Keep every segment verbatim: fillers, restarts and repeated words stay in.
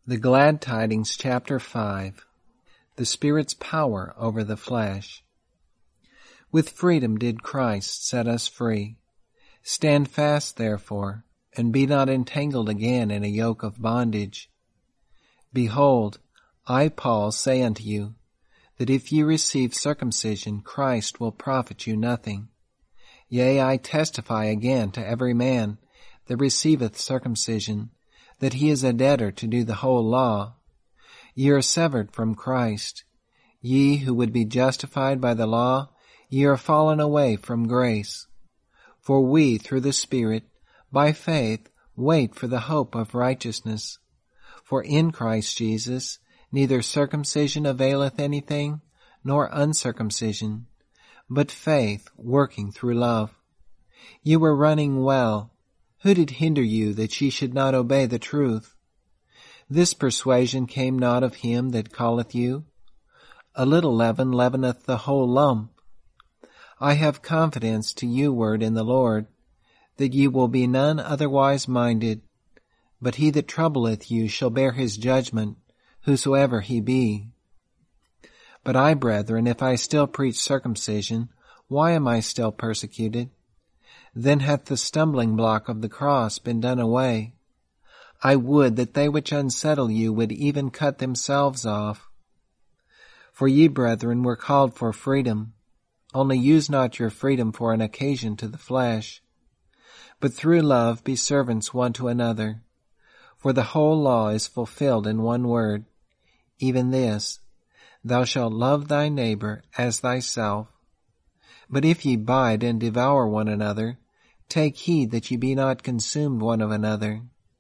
The Glad Tidings, Chapter five. The Spirit's Power over the Flesh. With freedom did Christ set us free. Stand fast, therefore, and be not entangled again in a yoke of bondage. Behold, I, Paul, say unto you, that if ye receive circumcision, Christ will profit you nothing. Yea, I testify again to every man that receiveth circumcision, that he is a debtor to do the whole law. Ye are severed from Christ. Ye who would be justified by the law, ye are fallen away from grace. For we, through the Spirit, by faith, wait for the hope of righteousness. For in Christ Jesus neither circumcision availeth anything, nor uncircumcision, but faith working through love. Ye were running well. Who did hinder you that ye should not obey the truth? This persuasion came not of him that calleth you. A little leaven leaveneth the whole lump. I have confidence to you word in the Lord, that ye will be none otherwise minded, but he that troubleth you shall bear his judgment, whosoever he be. But I, brethren, if I still preach circumcision, why am I still persecuted? Then hath the stumbling block of the cross been done away. I would that they which unsettle you would even cut themselves off. For ye, brethren, were called for freedom. Only use not your freedom for an occasion to the flesh, but through love be servants one to another. For the whole law is fulfilled in one word, even this, thou shalt love thy neighbor as thyself. But if ye bide and devour one another, take heed that ye be not consumed one of another.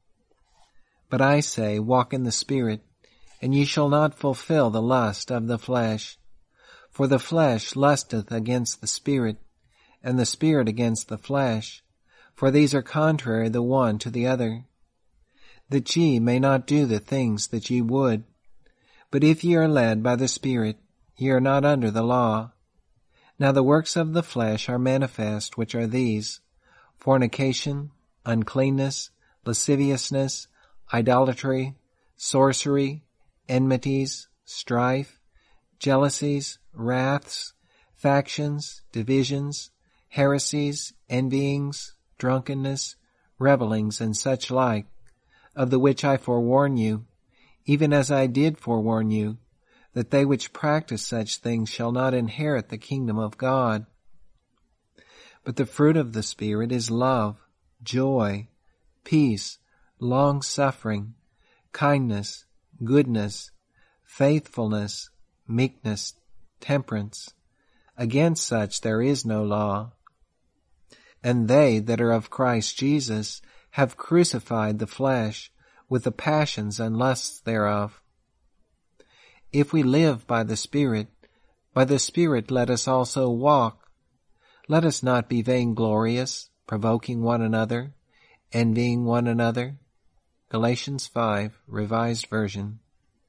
But I say, walk in the Spirit, and ye shall not fulfill the lust of the flesh. For the flesh lusteth against the Spirit, and the Spirit against the flesh, for these are contrary the one to the other, that ye may not do the things that ye would. But if ye are led by the Spirit, ye are not under the law. Now the works of the flesh are manifest, which are these: fornication, uncleanness, lasciviousness, idolatry, sorcery, enmities, strife, jealousies, wraths, factions, divisions, heresies, envyings, drunkenness, revellings, and such like, of the which I forewarn you, even as I did forewarn you, that they which practice such things shall not inherit the kingdom of God. But the fruit of the Spirit is love, joy, peace, long-suffering, kindness, goodness, faithfulness, meekness, temperance. Against such there is no law. And they that are of Christ Jesus have crucified the flesh with the passions and lusts thereof. If we live by the Spirit, by the Spirit let us also walk. Let us not be vainglorious, provoking one another, envying one another. Galatians five, Revised Version.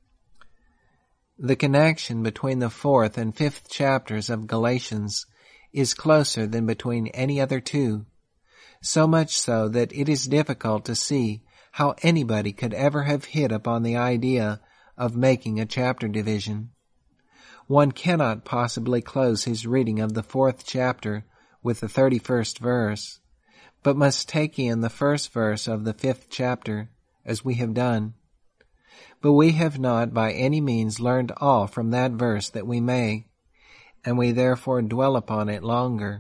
The connection between the fourth and fifth chapters of Galatians is closer than between any other two, so much so that it is difficult to see how anybody could ever have hit upon the idea of making a chapter division. One cannot possibly close his reading of the fourth chapter with the thirty-first verse, but must take in the first verse of the fifth chapter, as we have done. But we have not by any means learned all from that verse that we may, and we therefore dwell upon it longer.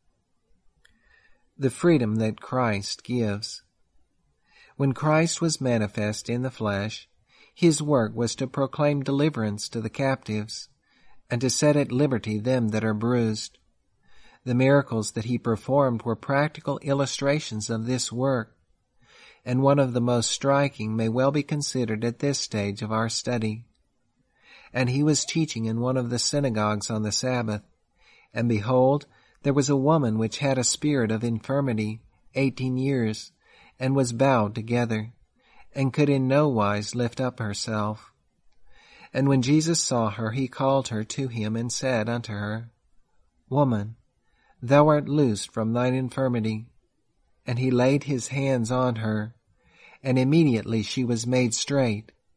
The freedom that Christ gives. When Christ was manifest in the flesh, his work was to proclaim deliverance to the captives, and to set at liberty them that are bruised. The miracles that he performed were practical illustrations of this work, and one of the most striking may well be considered at this stage of our study. And he was teaching in one of the synagogues on the Sabbath, and behold, there was a woman which had a spirit of infirmity eighteen years, and was bowed together, and could in no wise lift up herself. And when Jesus saw her, he called her to him, and said unto her, Woman, thou art loosed from thine infirmity. And he laid his hands on her, and immediately she was made straight,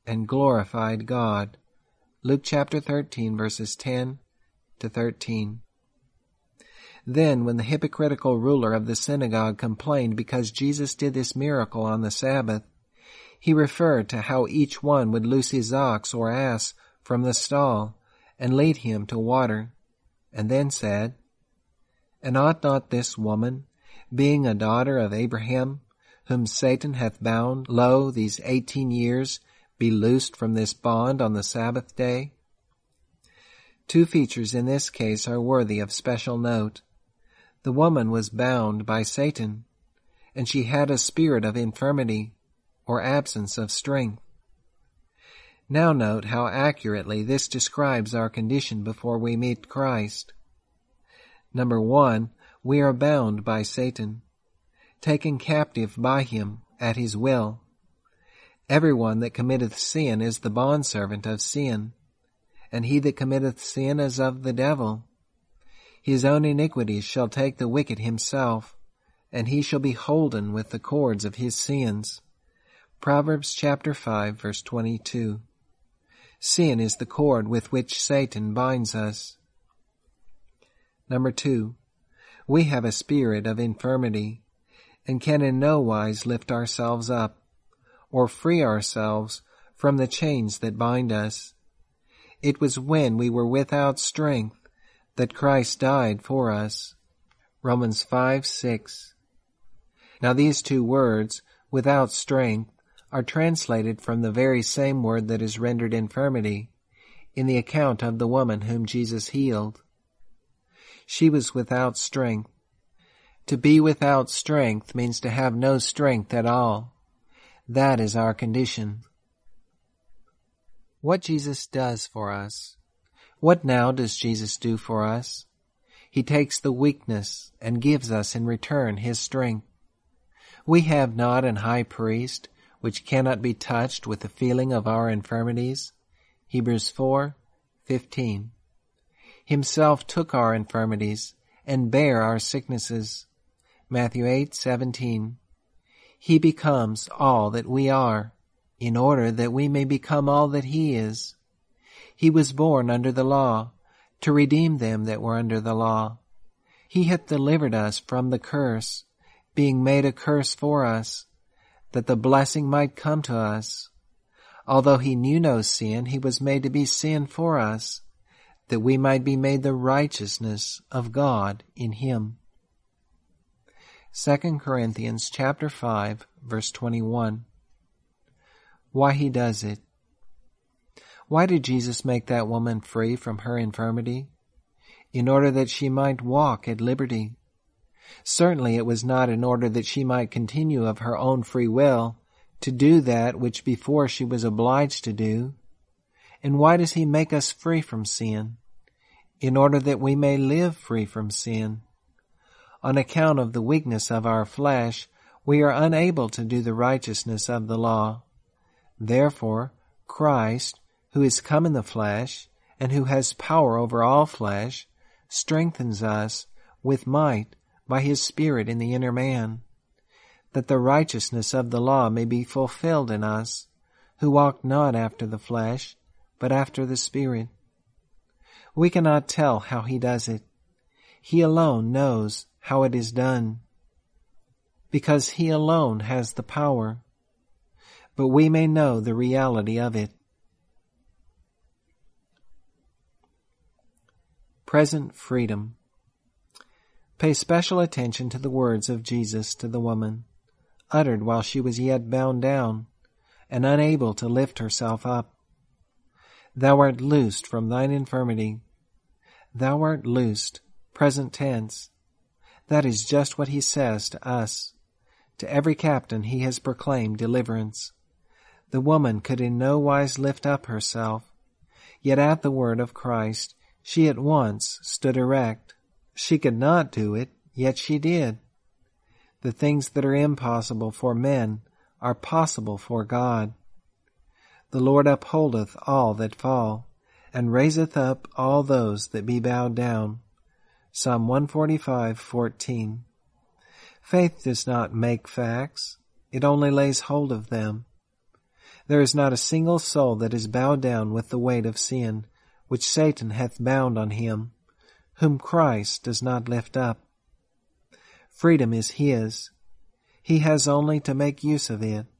and glorified God. Luke chapter thirteen, verses ten to thirteen. Then, when the hypocritical ruler of the synagogue complained because Jesus did this miracle on the Sabbath, he referred to how each one would loose his ox or ass from the stall and lead him to water, and then said, And ought not this woman, being a daughter of Abraham, whom Satan hath bound, lo, these eighteen years, be loosed from this bond on the Sabbath day? Two features in this case are worthy of special note. The woman was bound by Satan, and she had a spirit of infirmity, or absence of strength. Now note how accurately this describes our condition before we meet Christ. Number one, we are bound by Satan, taken captive by him at his will. Everyone that committeth sin is the bondservant of sin, and he that committeth sin is of the devil. His own iniquities shall take the wicked himself, and he shall be holden with the cords of his sins. Proverbs chapter five, verse twenty-two. Sin is the cord with which Satan binds us. Number two, we have a spirit of infirmity, and can in no wise lift ourselves up, or free ourselves from the chains that bind us. It was when we were without strength that Christ died for us. Romans five, six. Now these two words, without strength, are translated from the very same word that is rendered infirmity in the account of the woman whom Jesus healed. She was without strength. To be without strength means to have no strength at all. That is our condition. What Jesus does for us. What now does Jesus do for us? He takes the weakness and gives us in return his strength. We have not an high priest which cannot be touched with the feeling of our infirmities. Hebrews four, fifteen. Himself took our infirmities and bare our sicknesses. Matthew eight, seventeen. He becomes all that we are, in order that we may become all that he is. He was born under the law, to redeem them that were under the law. He hath delivered us from the curse, being made a curse for us, that the blessing might come to us. Although he knew no sin, he was made to be sin for us, that we might be made the righteousness of God in him. Second Corinthians chapter five, verse twenty-one. Why he does it. Why did Jesus make that woman free from her infirmity? In order that she might walk at liberty. Certainly it was not in order that she might continue of her own free will to do that which before she was obliged to do. And why does he make us free from sin? In order that we may live free from sin. On account of the weakness of our flesh, we are unable to do the righteousness of the law. Therefore, Christ, who is come in the flesh, and who has power over all flesh, strengthens us with might by his Spirit in the inner man, that the righteousness of the law may be fulfilled in us, who walk not after the flesh, but after the Spirit. We cannot tell how he does it. He alone knows how it is done, because he alone has the power, but we may know the reality of it. Present freedom. Pay special attention to the words of Jesus to the woman, uttered while she was yet bound down, and unable to lift herself up. Thou art loosed from thine infirmity. Thou art loosed, present tense. That is just what he says to us. To every captain he has proclaimed deliverance. The woman could in no wise lift up herself, yet at the word of Christ she at once stood erect. She could not do it, yet she did. The things that are impossible for men are possible for God. The Lord upholdeth all that fall, and raiseth up all those that be bowed down. Psalm one forty-five, fourteen. Faith does not make facts, it only lays hold of them. There is not a single soul that is bowed down with the weight of sin, which Satan hath bound on him, whom Christ does not lift up. Freedom is his. He has only to make use of it.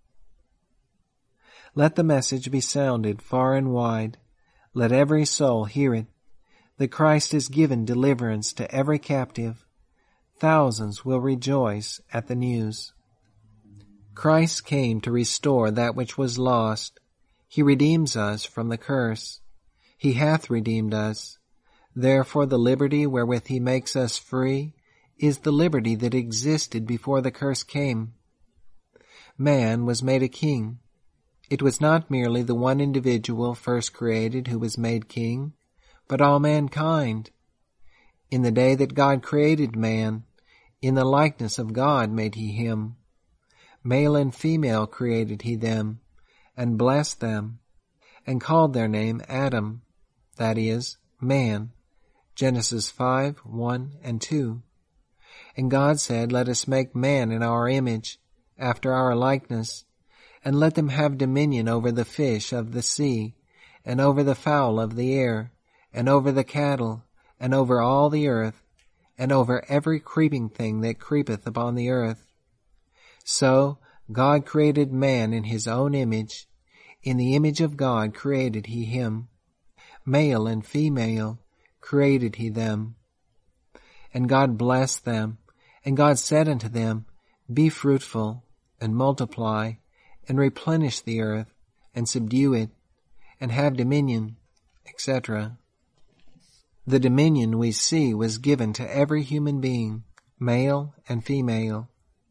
Let the message be sounded far and wide. Let every soul hear it, that Christ has given deliverance to every captive. Thousands will rejoice at the news. Christ came to restore that which was lost. He redeems us from the curse. He hath redeemed us. Therefore the liberty wherewith he makes us free is the liberty that existed before the curse came. Man was made a king. It was not merely the one individual first created who was made king, but all mankind. In the day that God created man, in the likeness of God made he him. Male and female created he them, and blessed them, and called their name Adam, that is, man. Genesis five, one and two. And God said, Let us make man in our image, after our likeness, and let them have dominion over the fish of the sea, and over the fowl of the air, and over the cattle, and over all the earth, and over every creeping thing that creepeth upon the earth. So God created man in his own image. In the image of God created he him. Male and female created he them. And God blessed them, and God said unto them, Be fruitful, and multiply, and replenish the earth, and subdue it, and have dominion, et cetera. The dominion we see was given to every human being, male and female.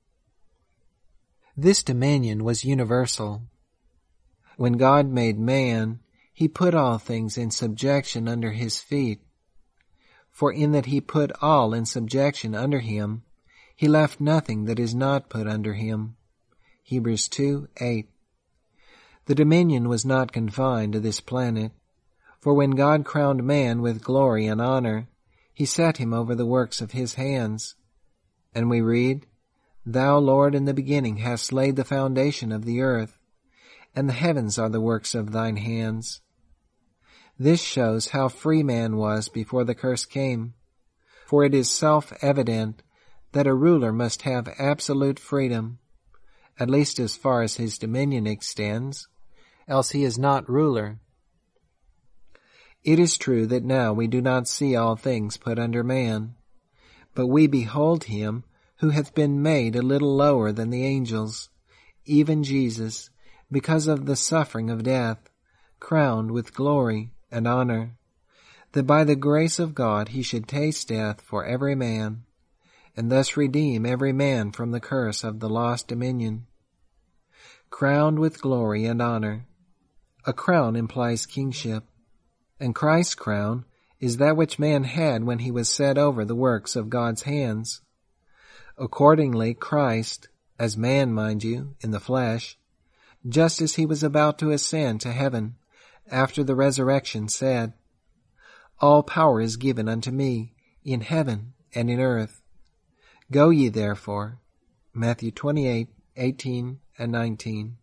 This dominion was universal. When God made man, he put all things in subjection under his feet. For in that he put all in subjection under him, he left nothing that is not put under him. Hebrews two, eight. The dominion was not confined to this planet, for when God crowned man with glory and honor, he set him over the works of his hands. And we read, Thou, Lord, in the beginning hast laid the foundation of the earth, and the heavens are the works of thine hands. This shows how free man was before the curse came, for it is self-evident that a ruler must have absolute freedom, at least as far as his dominion extends, else he is not ruler. It is true that now we do not see all things put under man, but we behold him who hath been made a little lower than the angels, even Jesus, because of the suffering of death, crowned with glory and honor, that by the grace of God he should taste death for every man, and thus redeem every man from the curse of the lost dominion. Crowned with glory and honor. A crown implies kingship, and Christ's crown is that which man had when he was set over the works of God's hands. Accordingly, Christ, as man, mind you, in the flesh, just as he was about to ascend to heaven after the resurrection, said, All power is given unto me in heaven and in earth. Go ye therefore. Matthew twenty-eight, eighteen and nineteen.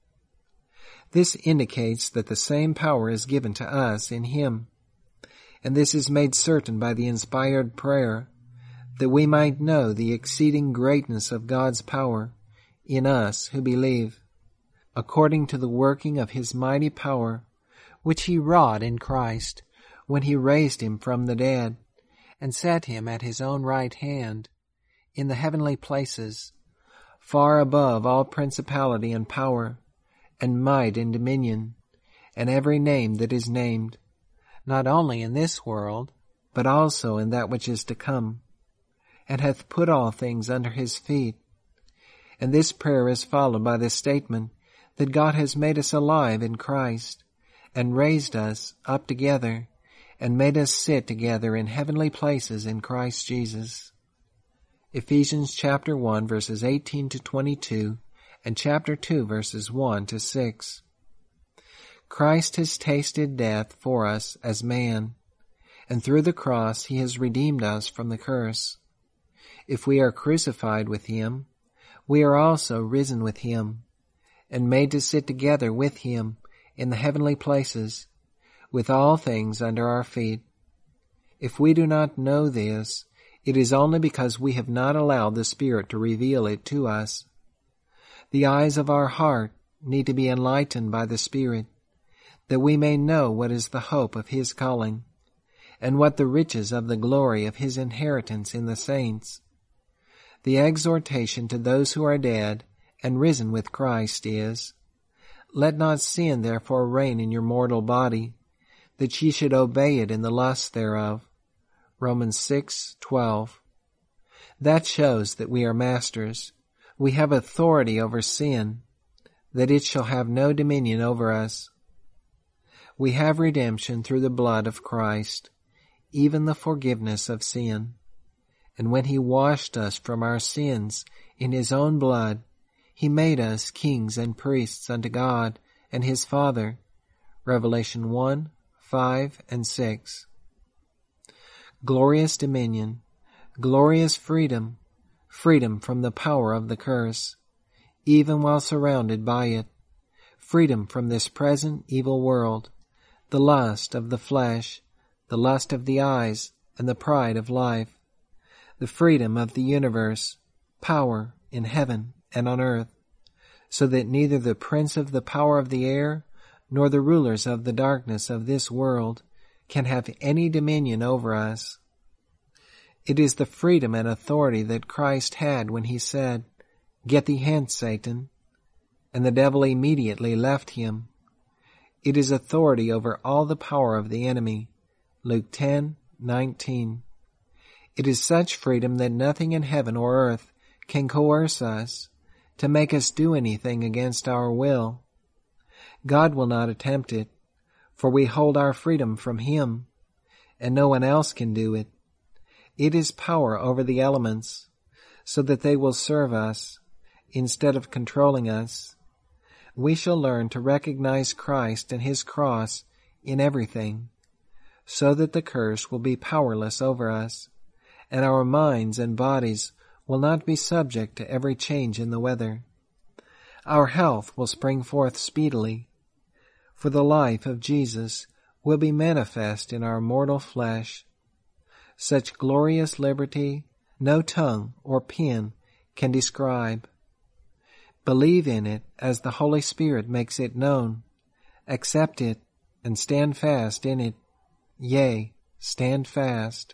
This indicates that the same power is given to us in him, and this is made certain by the inspired prayer, that we might know the exceeding greatness of God's power in us who believe, according to the working of his mighty power, which he wrought in Christ, when he raised him from the dead, and set him at his own right hand, in the heavenly places, far above all principality and power, and might and dominion, and every name that is named, not only in this world, but also in that which is to come, and hath put all things under his feet. And this prayer is followed by the statement that God has made us alive in Christ, and raised us up together, and made us sit together in heavenly places in Christ Jesus. Ephesians chapter one verses eighteen to twenty-two, and chapter two verses one to six. Christ has tasted death for us as man, and through the cross he has redeemed us from the curse. If we are crucified with him, we are also risen with him, and made to sit together with him in the heavenly places, with all things under our feet. If we do not know this, it is only because we have not allowed the Spirit to reveal it to us. The eyes of our heart need to be enlightened by the Spirit, that we may know what is the hope of his calling, and what the riches of the glory of his inheritance in the saints. The exhortation to those who are dead and risen with Christ is, Let not sin therefore reign in your mortal body, that ye should obey it in the lust thereof. Romans six twelve. That shows that we are masters. We have authority over sin, that it shall have no dominion over us. We have redemption through the blood of Christ, even the forgiveness of sin. And when he washed us from our sins in his own blood, he made us kings and priests unto God and his Father. Revelation one, five, and six. Glorious dominion, glorious freedom, freedom from the power of the curse, even while surrounded by it, freedom from this present evil world, the lust of the flesh, the lust of the eyes, and the pride of life, the freedom of the universe, power in heaven and on earth, so that neither the prince of the power of the air nor the rulers of the darkness of this world can have any dominion over us. It is the freedom and authority that Christ had when he said, Get thee hence, Satan, and the devil immediately left him. It is authority over all the power of the enemy. Luke ten nineteen. It is such freedom that nothing in heaven or earth can coerce us to make us do anything against our will. God will not attempt it, for we hold our freedom from him, and no one else can do it. It is power over the elements, so that they will serve us instead of controlling us. We shall learn to recognize Christ and his cross in everything, so that the curse will be powerless over us, and our minds and bodies will not be subject to every change in the weather. Our health will spring forth speedily, for the life of Jesus will be manifest in our mortal flesh. Such glorious liberty no tongue or pen can describe. Believe in it as the Holy Spirit makes it known. Accept it and stand fast in it. Yea, stand fast.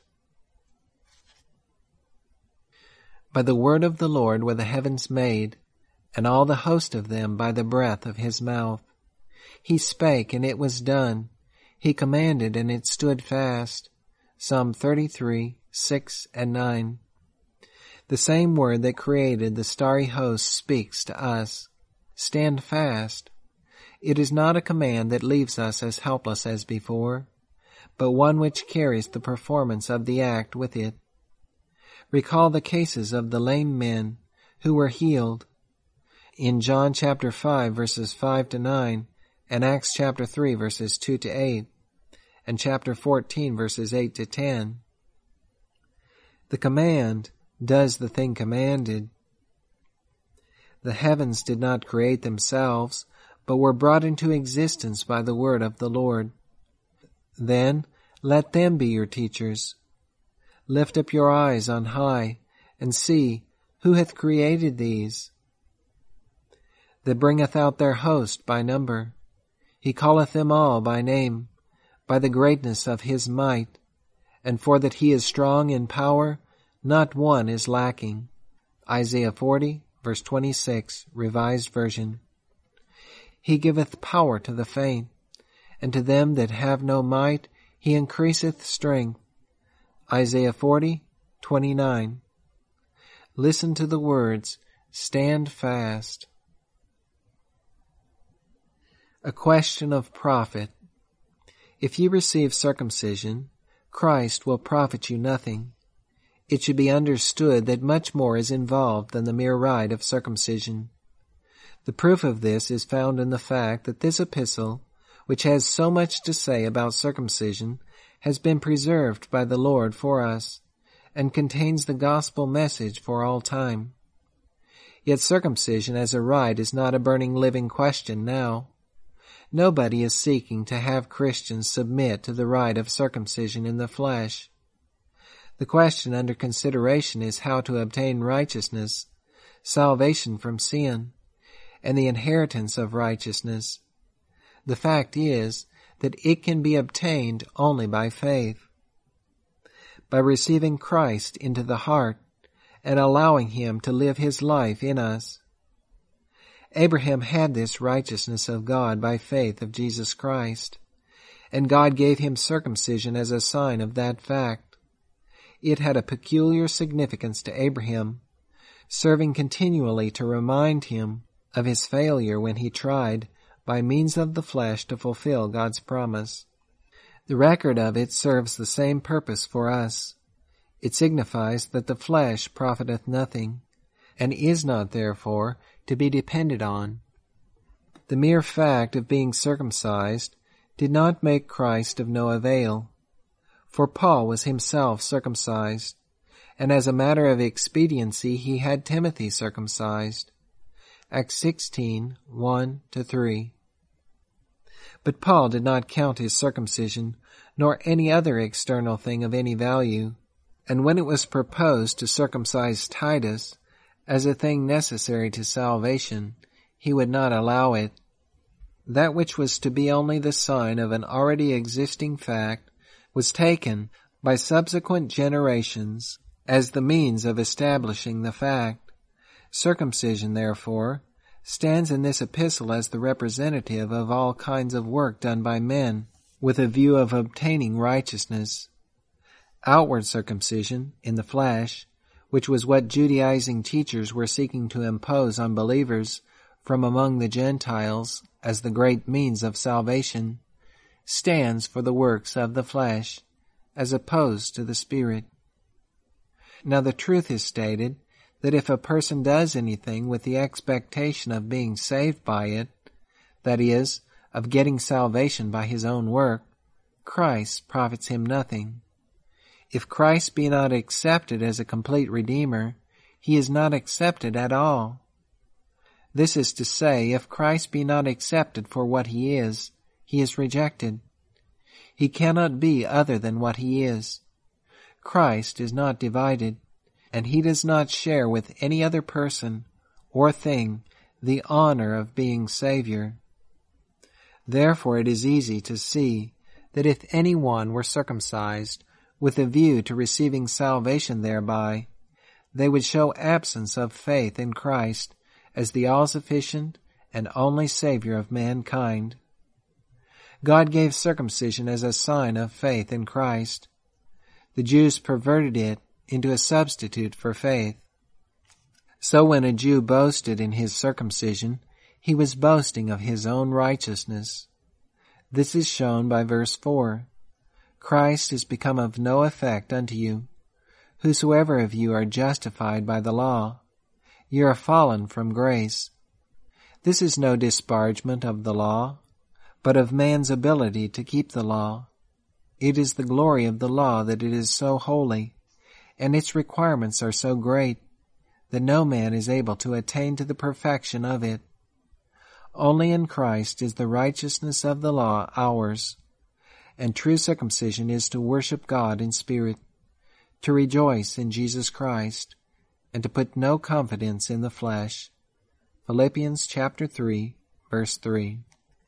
By the word of the Lord were the heavens made, and all the host of them by the breath of his mouth. He spake, and it was done. He commanded, and it stood fast. Psalm thirty-three, six and nine. The same word that created the starry host speaks to us. Stand fast. It is not a command that leaves us as helpless as before, but one which carries the performance of the act with it. Recall the cases of the lame men who were healed in John chapter five verses five to nine, and Acts chapter three verses two to eight, and chapter fourteen verses eight to ten. The command does the thing commanded. The heavens did not create themselves, but were brought into existence by the word of the Lord. Then let them be your teachers. Lift up your eyes on high, and see who hath created these, that bringeth out their host by number. He calleth them all by name, by the greatness of his might, and for that he is strong in power, not one is lacking. Isaiah forty, verse twenty-six, Revised Version. He giveth power to the faint, and to them that have no might he increaseth strength. Isaiah forty, twenty-nine. Listen to the words, stand fast. A question of profit. If ye receive circumcision, Christ will profit you nothing. It should be understood that much more is involved than the mere rite of circumcision. The proof of this is found in the fact that this epistle, which has so much to say about circumcision, has been preserved by the Lord for us, and contains the gospel message for all time. Yet circumcision as a rite is not a burning living question now. Nobody is seeking to have Christians submit to the rite of circumcision in the flesh. The question under consideration is how to obtain righteousness, salvation from sin, and the inheritance of righteousness. The fact is that it can be obtained only by faith. By receiving Christ into the heart and allowing Him to live His life in us. Abraham had this righteousness of God by faith of Jesus Christ, and God gave him circumcision as a sign of that fact. It had a peculiar significance to Abraham, serving continually to remind him of his failure when he tried, by means of the flesh, to fulfill God's promise. The record of it serves the same purpose for us. It signifies that the flesh profiteth nothing, and is not, therefore, to be depended on. The mere fact of being circumcised did not make Christ of no avail, for Paul was himself circumcised, and as a matter of expediency he had Timothy circumcised. Acts sixteen, one to three. But Paul did not count his circumcision, nor any other external thing of any value, and when it was proposed to circumcise Titus, as a thing necessary to salvation, he would not allow it. That which was to be only the sign of an already existing fact was taken by subsequent generations as the means of establishing the fact. Circumcision, therefore, stands in this epistle as the representative of all kinds of work done by men with a view of obtaining righteousness. Outward circumcision, in the flesh, which was what Judaizing teachers were seeking to impose on believers from among the Gentiles as the great means of salvation, stands for the works of the flesh, as opposed to the Spirit. Now the truth is stated that if a person does anything with the expectation of being saved by it, that is, of getting salvation by his own work, Christ profits him nothing. If Christ be not accepted as a complete Redeemer, he is not accepted at all. This is to say, if Christ be not accepted for what he is, he is rejected. He cannot be other than what he is. Christ is not divided, and he does not share with any other person or thing the honor of being Savior. Therefore it is easy to see that if any one were circumcised with a view to receiving salvation thereby, they would show absence of faith in Christ as the all-sufficient and only Savior of mankind. God gave circumcision as a sign of faith in Christ. The Jews perverted it into a substitute for faith. So when a Jew boasted in his circumcision, he was boasting of his own righteousness. This is shown by verse four. Christ is become of no effect unto you. Whosoever of you are justified by the law, ye are fallen from grace. This is no disparagement of the law, but of man's ability to keep the law. It is the glory of the law that it is so holy, and its requirements are so great, that no man is able to attain to the perfection of it. Only in Christ is the righteousness of the law ours, and true circumcision is to worship God in spirit, to rejoice in Jesus Christ, and to put no confidence in the flesh. Philippians chapter three, verse three.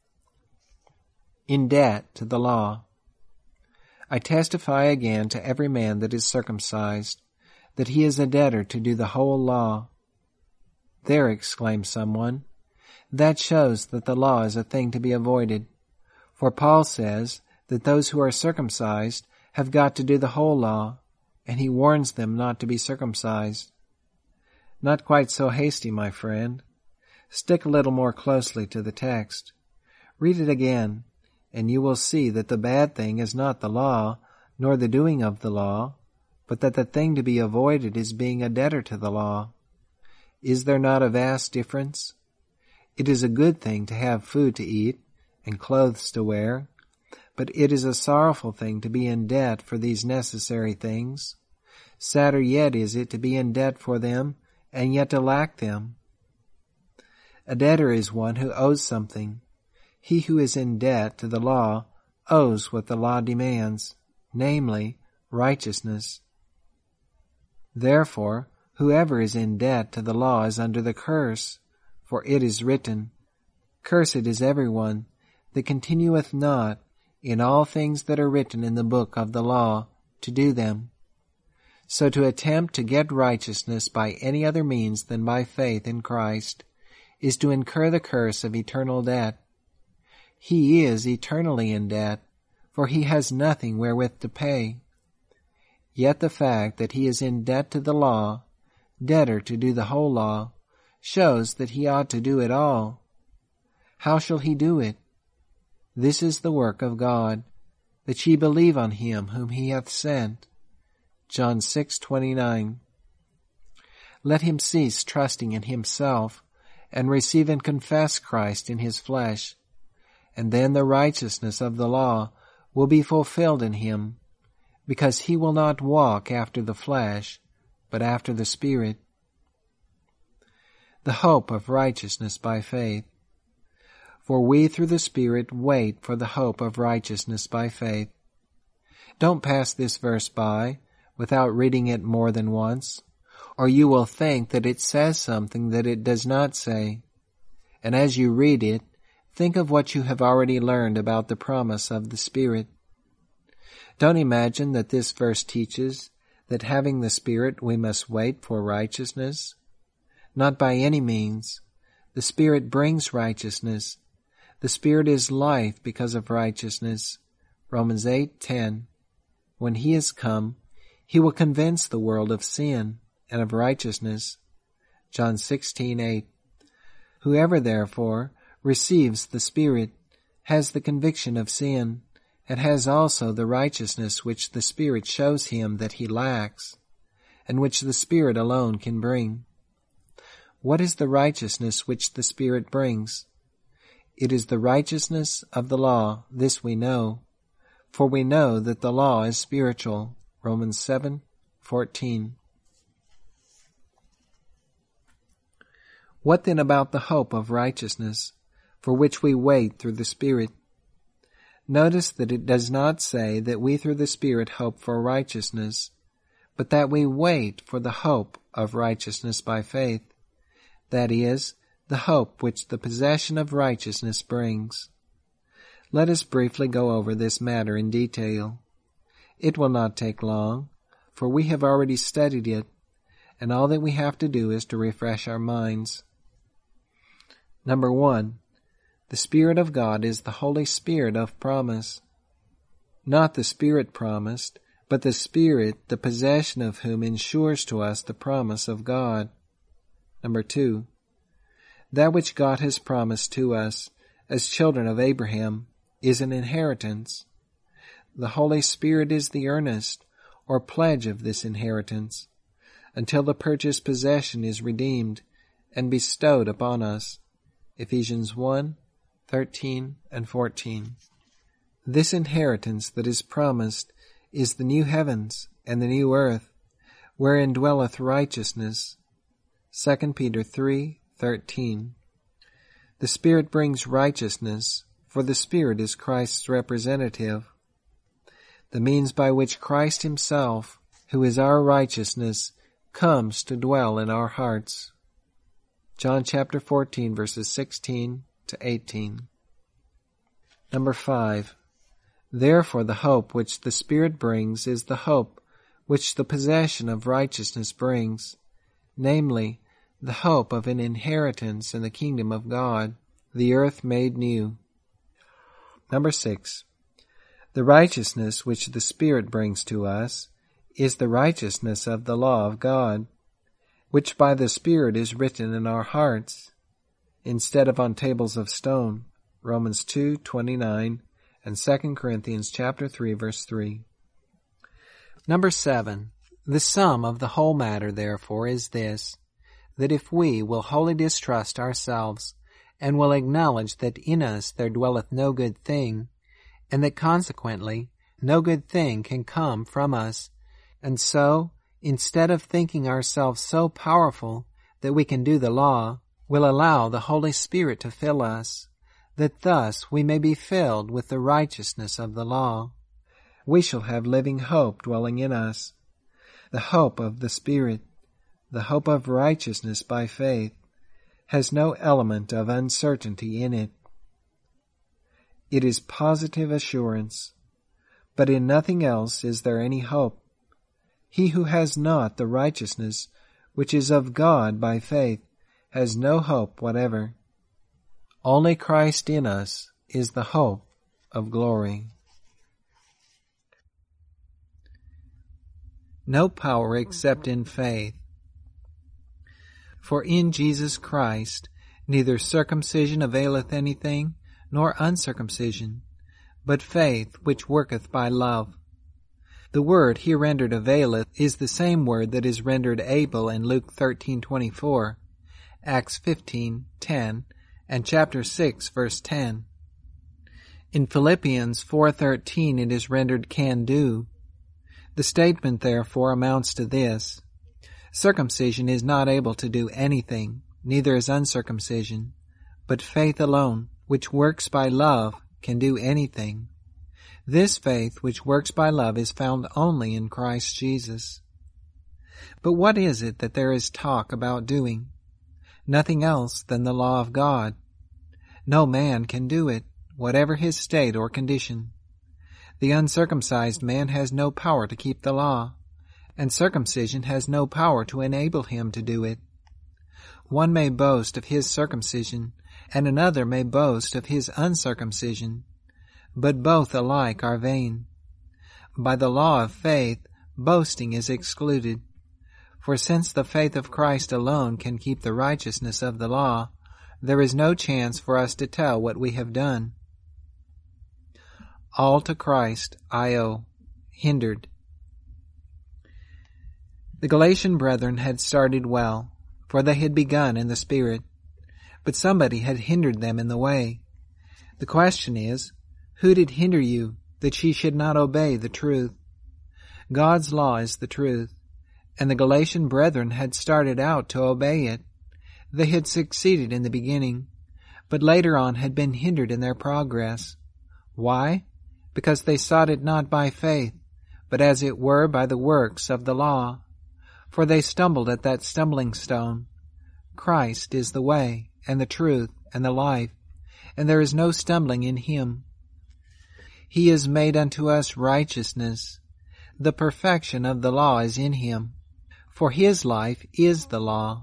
In debt to the law. I testify again to every man that is circumcised, that he is a debtor to do the whole law. There, exclaims someone, that shows that the law is a thing to be avoided. For Paul says that those who are circumcised have got to do the whole law, and he warns them not to be circumcised. Not quite so hasty, my friend. Stick a little more closely to the text. Read it again, and you will see that the bad thing is not the law, nor the doing of the law, but that the thing to be avoided is being a debtor to the law. Is there not a vast difference? It is a good thing to have food to eat and clothes to wear, but it is a sorrowful thing to be in debt for these necessary things. Sadder yet is it to be in debt for them and yet to lack them, A debtor is one who owes something. He who is in debt to the law owes what the law demands, namely, righteousness. Therefore, whoever is in debt to the law is under the curse, for it is written, Cursed is everyone that continueth not in all things that are written in the book of the law to do them. So to attempt to get righteousness by any other means than by faith in Christ is to incur the curse of eternal debt. He is eternally in debt, for he has nothing wherewith to pay. Yet the fact that he is in debt to the law, debtor to do the whole law, shows that he ought to do it all. How shall he do it? This is the work of God, that ye believe on him whom he hath sent. John six twenty-nine. Let him cease trusting in himself, and receive and confess Christ in his flesh, and then the righteousness of the law will be fulfilled in him, because he will not walk after the flesh, but after the Spirit. The hope of righteousness by faith. For we through the Spirit wait for the hope of righteousness by faith. Don't pass this verse by without reading it more than once, or you will think that it says something that it does not say. And as you read it, think of what you have already learned about the promise of the Spirit. Don't imagine that this verse teaches that having the Spirit we must wait for righteousness. Not by any means. The Spirit brings righteousness. The Spirit is life because of righteousness. Romans eight ten. When he is come, he will convince the world of sin and of righteousness. John sixteen eight. Whoever therefore receives the Spirit has the conviction of sin, and has also the righteousness which the Spirit shows him that he lacks, and which the Spirit alone can bring. What is the righteousness which the Spirit brings? It is the righteousness of the law, this we know, for we know that the law is spiritual. Romans seven fourteen. What then about the hope of righteousness, for which we wait through the Spirit? Notice that it does not say that we through the Spirit hope for righteousness, but that we wait for the hope of righteousness by faith, that is, the hope which the possession of righteousness brings. Let us briefly go over this matter in detail. It will not take long, for we have already studied it, and all that we have to do is to refresh our minds. Number one, the Spirit of God is the Holy Spirit of promise. Not the Spirit promised, but the Spirit, the possession of whom ensures to us the promise of God. Number two, that which God has promised to us as children of Abraham is an inheritance. The Holy Spirit is the earnest or pledge of this inheritance, until the purchased possession is redeemed and bestowed upon us. Ephesians one thirteen and fourteen. This inheritance that is promised is the new heavens and the new earth, wherein dwelleth righteousness. Second Peter three thirteen. The Spirit brings righteousness, for the Spirit is Christ's representative, the means by which Christ himself, who is our righteousness, comes to dwell in our hearts. John chapter fourteen, verses sixteen to eighteen. Number five. Therefore the hope which the Spirit brings is the hope which the possession of righteousness brings, namely, the hope of an inheritance in the kingdom of God, the earth made new. Number six. The righteousness which the Spirit brings to us is the righteousness of the law of God, which by the Spirit is written in our hearts, instead of on tables of stone. Romans two twenty-nine and Second Corinthians chapter three, verse three. Number seven. The sum of the whole matter, therefore, is this, that if we will wholly distrust ourselves, and will acknowledge that in us there dwelleth no good thing, and that consequently no good thing can come from us, and so, instead of thinking ourselves so powerful that we can do the law, will allow the Holy Spirit to fill us, that thus we may be filled with the righteousness of the law. We shall have living hope dwelling in us, the hope of the Spirit, the hope of righteousness by faith, has no element of uncertainty in it. It is positive assurance, but in nothing else is there any hope. He who has not the righteousness which is of God by faith has no hope whatever. Only Christ in us is the hope of glory. No power except in faith. For in Jesus Christ neither circumcision availeth anything, nor uncircumcision, but faith which worketh by love. The word here rendered availeth is the same word that is rendered able in Luke thirteen twenty-four, Acts fifteen ten, and chapter six verse ten. In Philippians four thirteen it is rendered can do. The statement therefore amounts to this: circumcision is not able to do anything, neither is uncircumcision, but faith alone, which works by love, can do anything. This faith which works by love is found only in Christ Jesus. But what is it that there is talk about doing? Nothing else than the law of God. No man can do it, whatever his state or condition. The uncircumcised man has no power to keep the law, and circumcision has no power to enable him to do it. One may boast of his circumcision, and another may boast of his uncircumcision, but both alike are vain. By the law of faith, boasting is excluded. For since the faith of Christ alone can keep the righteousness of the law, there is no chance for us to tell what we have done. All to Christ I owe. Hindered. The Galatian brethren had started well, for they had begun in the Spirit, but somebody had hindered them in the way. The question is, who did hinder you, that ye should not obey the truth? God's law is the truth, and the Galatian brethren had started out to obey it. They had succeeded in the beginning, but later on had been hindered in their progress. Why? Because they sought it not by faith, but as it were by the works of the law. For they stumbled at that stumbling stone. Christ is the way, and the truth, and the life, and there is no stumbling in him. He is made unto us righteousness. The perfection of the law is in him, for his life is the law.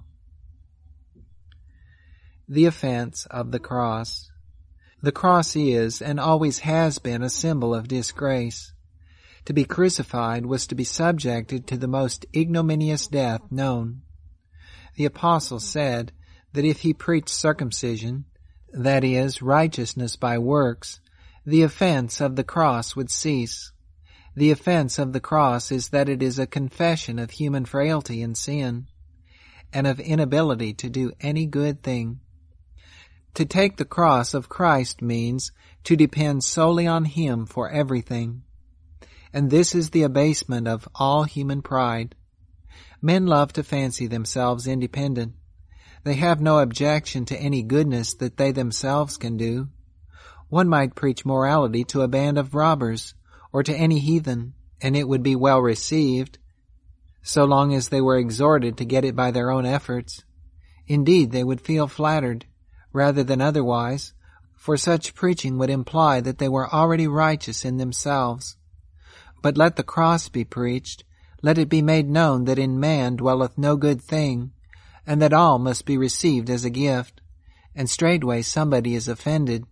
The offense of the cross. The cross is and always has been a symbol of disgrace. To be crucified was to be subjected to the most ignominious death known. The apostle said that if he preached circumcision, that is, righteousness by works, the offense of the cross would cease. The offense of the cross is that it is a confession of human frailty and sin, and of inability to do any good thing. To take the cross of Christ means to depend solely on him for everything. And this is the abasement of all human pride. Men love to fancy themselves independent. They have no objection to any goodness that they themselves can do. One might preach morality to a band of robbers, or to any heathen, and it would be well received, so long as they were exhorted to get it by their own efforts. Indeed, they would feel flattered, rather than otherwise, for such preaching would imply that they were already righteous in themselves. But let the cross be preached, let it be made known that in man dwelleth no good thing, and that all must be received as a gift, and straightway somebody is offended.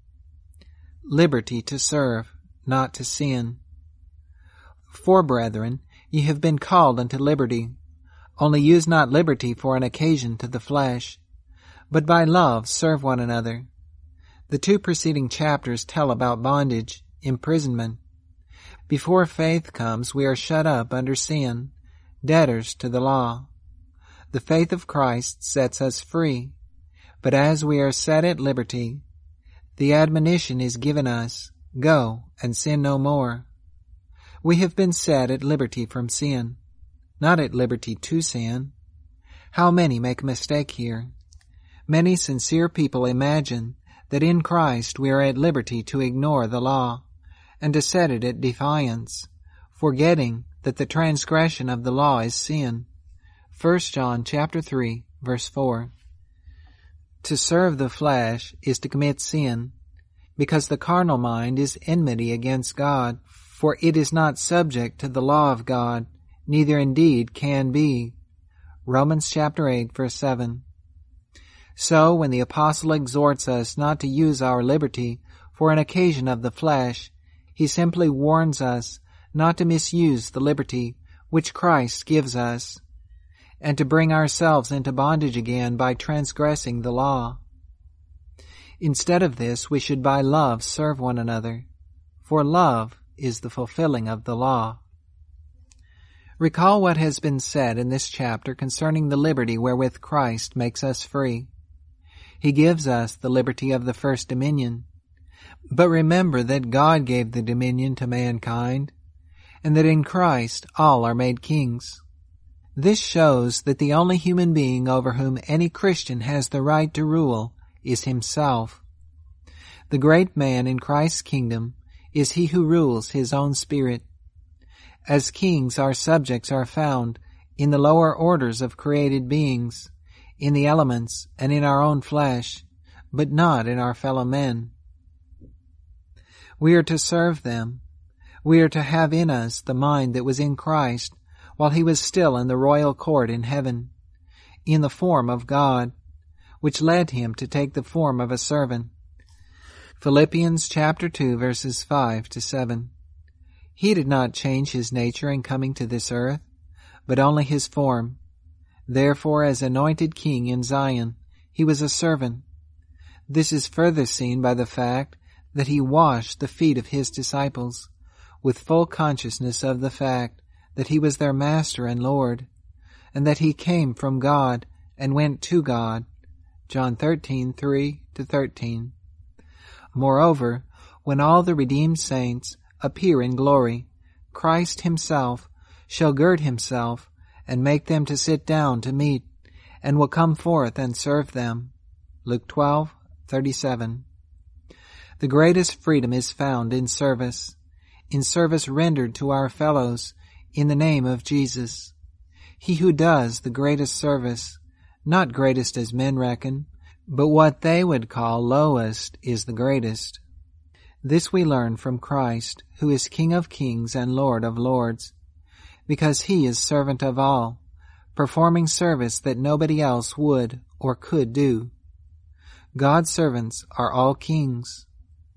Liberty to serve, not to sin. For, brethren, ye have been called unto liberty. Only use not liberty for an occasion to the flesh, but by love serve one another. The two preceding chapters tell about bondage, imprisonment. Before faith comes, we are shut up under sin, debtors to the law. The faith of Christ sets us free, but as we are set at liberty, the admonition is given us, go and sin no more. We have been set at liberty from sin, not at liberty to sin. How many make a mistake here? Many sincere people imagine that in Christ we are at liberty to ignore the law and to set it at defiance, forgetting that the transgression of the law is sin. First John chapter three, verse four. To serve the flesh is to commit sin, because the carnal mind is enmity against God, for it is not subject to the law of God, neither indeed can be. Romans chapter eight, verse seven. So when the apostle exhorts us not to use our liberty for an occasion of the flesh, he simply warns us not to misuse the liberty which Christ gives us, and to bring ourselves into bondage again by transgressing the law. Instead of this, we should by love serve one another, for love is the fulfilling of the law. Recall what has been said in this chapter concerning the liberty wherewith Christ makes us free. He gives us the liberty of the first dominion. But remember that God gave the dominion to mankind, and that in Christ all are made kings. This shows that the only human being over whom any Christian has the right to rule is himself. The great man in Christ's kingdom is he who rules his own spirit. As kings, our subjects are found in the lower orders of created beings, in the elements and in our own flesh, but not in our fellow men. We are to serve them. We are to have in us the mind that was in Christ while he was still in the royal court in heaven, in the form of God, which led him to take the form of a servant. Philippians chapter two, verses five to seven. He did not change his nature in coming to this earth, but only his form. Therefore, as anointed king in Zion, he was a servant. This is further seen by the fact that he washed the feet of his disciples, with full consciousness of the fact that he was their master and Lord, and that he came from God and went to God. John thirteen, three to thirteen. Moreover, when all the redeemed saints appear in glory, Christ himself shall gird himself and make them to sit down to meat, and will come forth and serve them. Luke twelve, thirty-seven. The greatest freedom is found in service, in service rendered to our fellows in the name of Jesus. He who does the greatest service, not greatest as men reckon, but what they would call lowest, is the greatest. This we learn from Christ, who is King of kings and Lord of lords, because he is servant of all, performing service that nobody else would or could do. God's servants are all kings.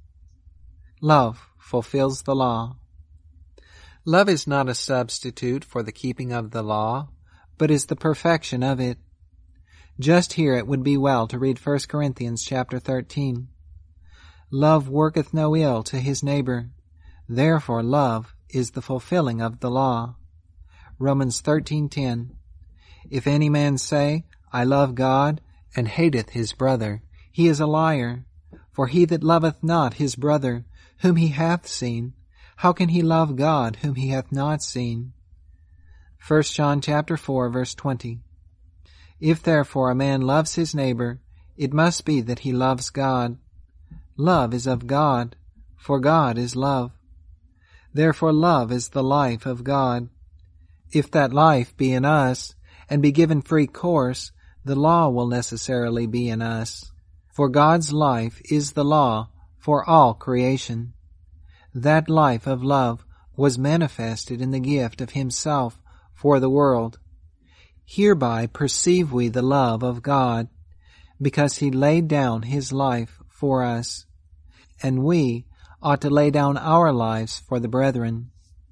Love fulfills the law. Love is not a substitute for the keeping of the law, but is the perfection of it. Just here it would be well to read First Corinthians chapter thirteen. Love worketh no ill to his neighbor. Therefore love is the fulfilling of the law. Romans thirteen ten. If any man say, I love God, and hateth his brother, he is a liar. For he that loveth not his brother, whom he hath seen, how can he love God, whom he hath not seen? First John chapter four, verse twenty. If therefore a man loves his neighbor, it must be that he loves God. Love is of God, for God is love. Therefore love is the life of God. If that life be in us, and be given free course, the law will necessarily be in us. For God's life is the law for all creation. That life of love was manifested in the gift of himself for the world. Hereby perceive we the love of God, because he laid down his life for us, and we ought to lay down our lives for the brethren.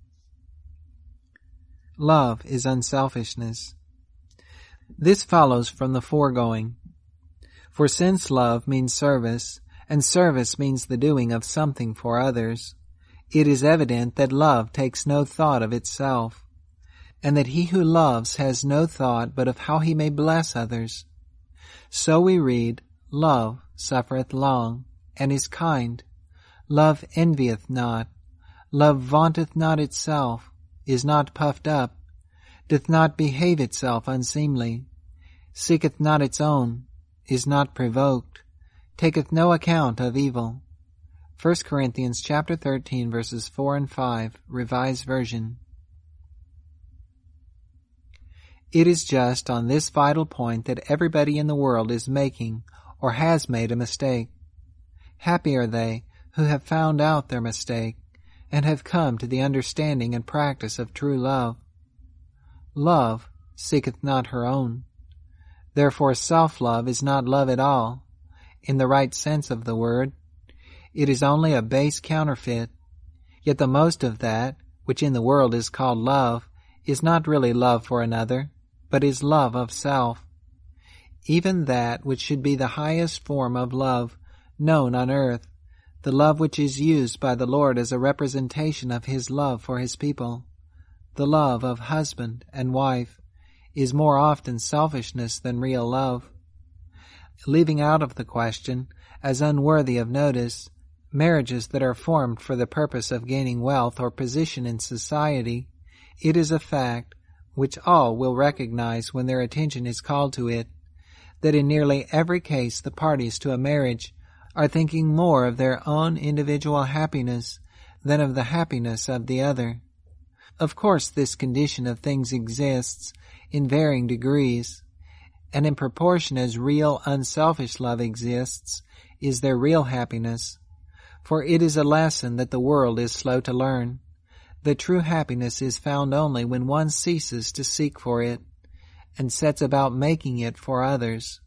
Love is unselfishness. This follows from the foregoing. For since love means service, and service means the doing of something for others, it is evident that love takes no thought of itself, and that he who loves has no thought but of how he may bless others. So we read, Love suffereth long, and is kind. Love envieth not. Love vaunteth not itself, is not puffed up, doth not behave itself unseemly, seeketh not its own, is not provoked, taketh no account of evil. First Corinthians chapter thirteen, verses four and five, Revised Version. It is just on this vital point that everybody in the world is making or has made a mistake. Happy are they who have found out their mistake and have come to the understanding and practice of true love. Love seeketh not her own. Therefore self-love is not love at all, in the right sense of the word. It is only a base counterfeit. Yet the most of that, which in the world is called love, is not really love for another, but is love of self. Even that which should be the highest form of love known on earth, the love which is used by the Lord as a representation of His love for His people, the love of husband and wife, is more often selfishness than real love. Leaving out of the question, as unworthy of notice, marriages that are formed for the purpose of gaining wealth or position in society, it is a fact which all will recognize when their attention is called to it, that in nearly every case the parties to a marriage are thinking more of their own individual happiness than of the happiness of the other. Of course, this condition of things exists in varying degrees, and in proportion as real unselfish love exists, is their real happiness. For it is a lesson that the world is slow to learn, that true happiness is found only when one ceases to seek for it, and sets about making it for others.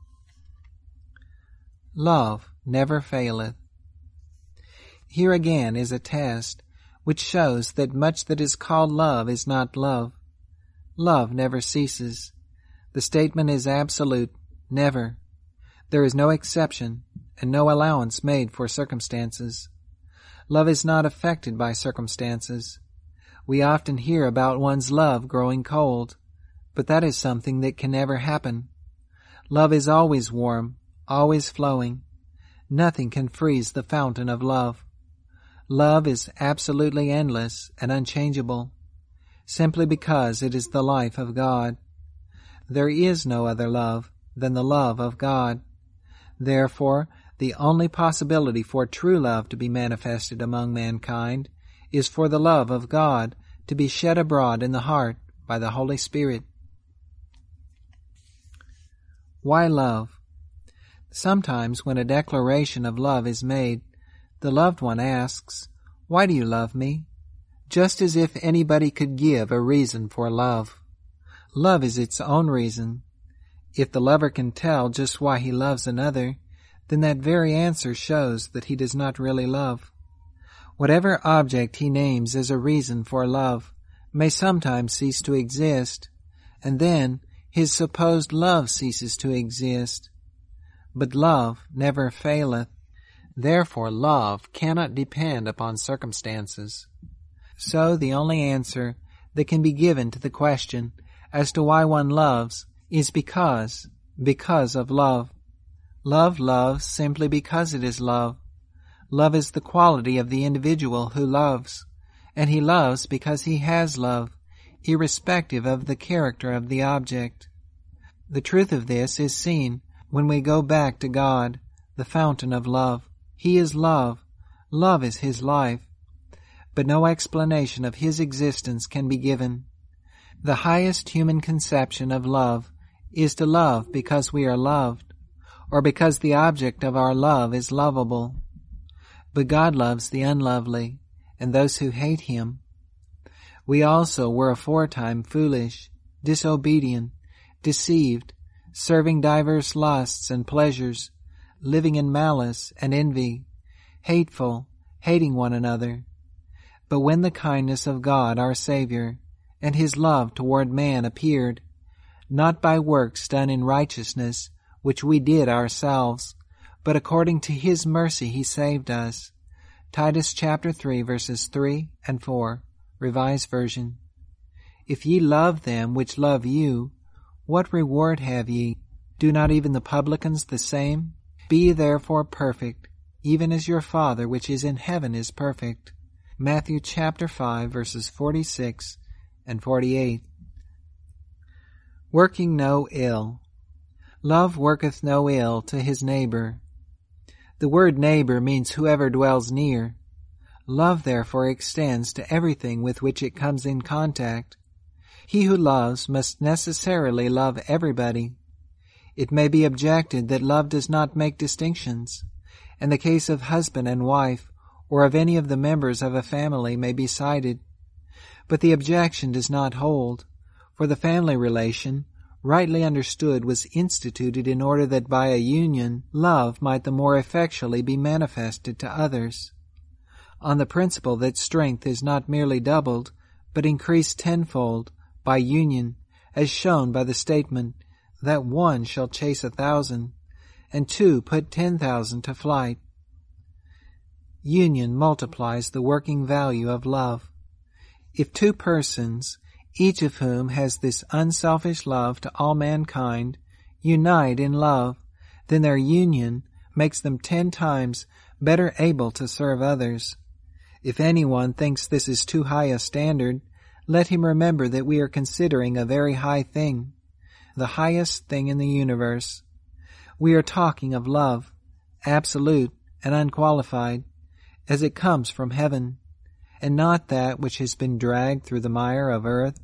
Love never faileth. Here again is a test which shows that much that is called love is not love. Love never ceases. The statement is absolute, never. There is no exception, and no allowance made for circumstances. Love is not affected by circumstances. We often hear about one's love growing cold, but that is something that can never happen. Love is always warm, always flowing. Nothing can freeze the fountain of love. Love is absolutely endless and unchangeable, simply because it is the life of God. There is no other love than the love of God. Therefore, the only possibility for true love to be manifested among mankind is for the love of God to be shed abroad in the heart by the Holy Spirit. Why love? Sometimes when a declaration of love is made, the loved one asks, "Why do you love me?" Just as if anybody could give a reason for love. Love is its own reason. If the lover can tell just why he loves another, then that very answer shows that he does not really love. Whatever object he names as a reason for love may sometimes cease to exist, and then his supposed love ceases to exist. But love never faileth. Therefore love cannot depend upon circumstances. So the only answer that can be given to the question as to why one loves is because, because of love. Love loves simply because it is love. Love is the quality of the individual who loves, and he loves because he has love, irrespective of the character of the object. The truth of this is seen when we go back to God, the fountain of love. He is love. Love is His life. But no explanation of His existence can be given. The highest human conception of love is to love because we are loved, or because the object of our love is lovable. But God loves the unlovely, and those who hate Him. We also were aforetime foolish, disobedient, deceived, serving divers lusts and pleasures, living in malice and envy, hateful, hating one another. But when the kindness of God our Savior and His love toward man appeared, not by works done in righteousness, which we did ourselves, but according to His mercy He saved us. Titus chapter three, verses three and four, Revised Version. If ye love them which love you, what reward have ye? Do not even the publicans the same? Be ye therefore perfect, even as your Father which is in heaven is perfect. Matthew chapter five, verses forty-six and forty-eight. Working no ill. Love worketh no ill to his neighbor. The word neighbor means whoever dwells near. Love therefore extends to everything with which it comes in contact. He who loves must necessarily love everybody. It may be objected that love does not make distinctions, and the case of husband and wife or of any of the members of a family may be cited. But the objection does not hold, for the family relation, rightly understood, was instituted in order that by a union love might the more effectually be manifested to others, on the principle that strength is not merely doubled, but increased tenfold by union, as shown by the statement that one shall chase a thousand, and two put ten thousand to flight. Union multiplies the working value of love. If two persons, each of whom has this unselfish love to all mankind, unite in love, then their union makes them ten times better able to serve others. If anyone thinks this is too high a standard, let him remember that we are considering a very high thing, the highest thing in the universe. We are talking of love, absolute and unqualified, as it comes from heaven, and not that which has been dragged through the mire of earth.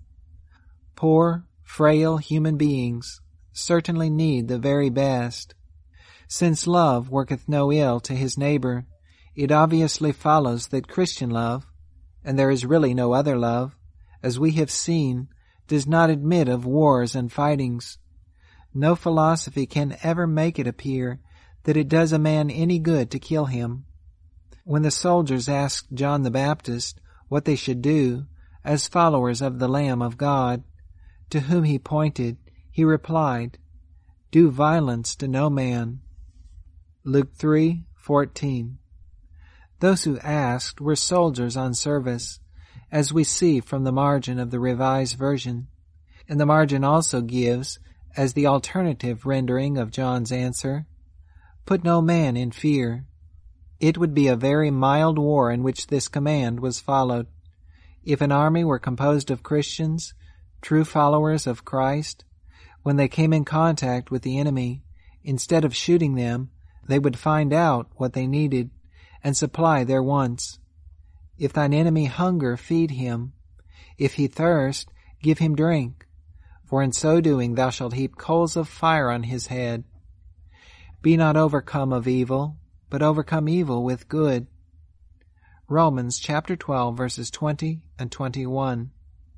Poor, frail human beings certainly need the very best. Since love worketh no ill to his neighbor, it obviously follows that Christian love, and there is really no other love, as we have seen, does not admit of wars and fightings. No philosophy can ever make it appear that it does a man any good to kill him. When the soldiers asked John the Baptist what they should do as followers of the Lamb of God, to whom he pointed, he replied, "Do violence to no man." Luke three fourteen. Those who asked were soldiers on service, as we see from the margin of the Revised Version, and the margin also gives, as the alternative rendering of John's answer, "Put no man in fear." It would be a very mild war in which this command was followed. If an army were composed of Christians, true followers of Christ, when they came in contact with the enemy, instead of shooting them, they would find out what they needed and supply their wants. If thine enemy hunger, feed him. If he thirst, give him drink. For in so doing thou shalt heap coals of fire on his head. Be not overcome of evil, but overcome evil with good. Romans chapter twelve, verses twenty and twenty-one.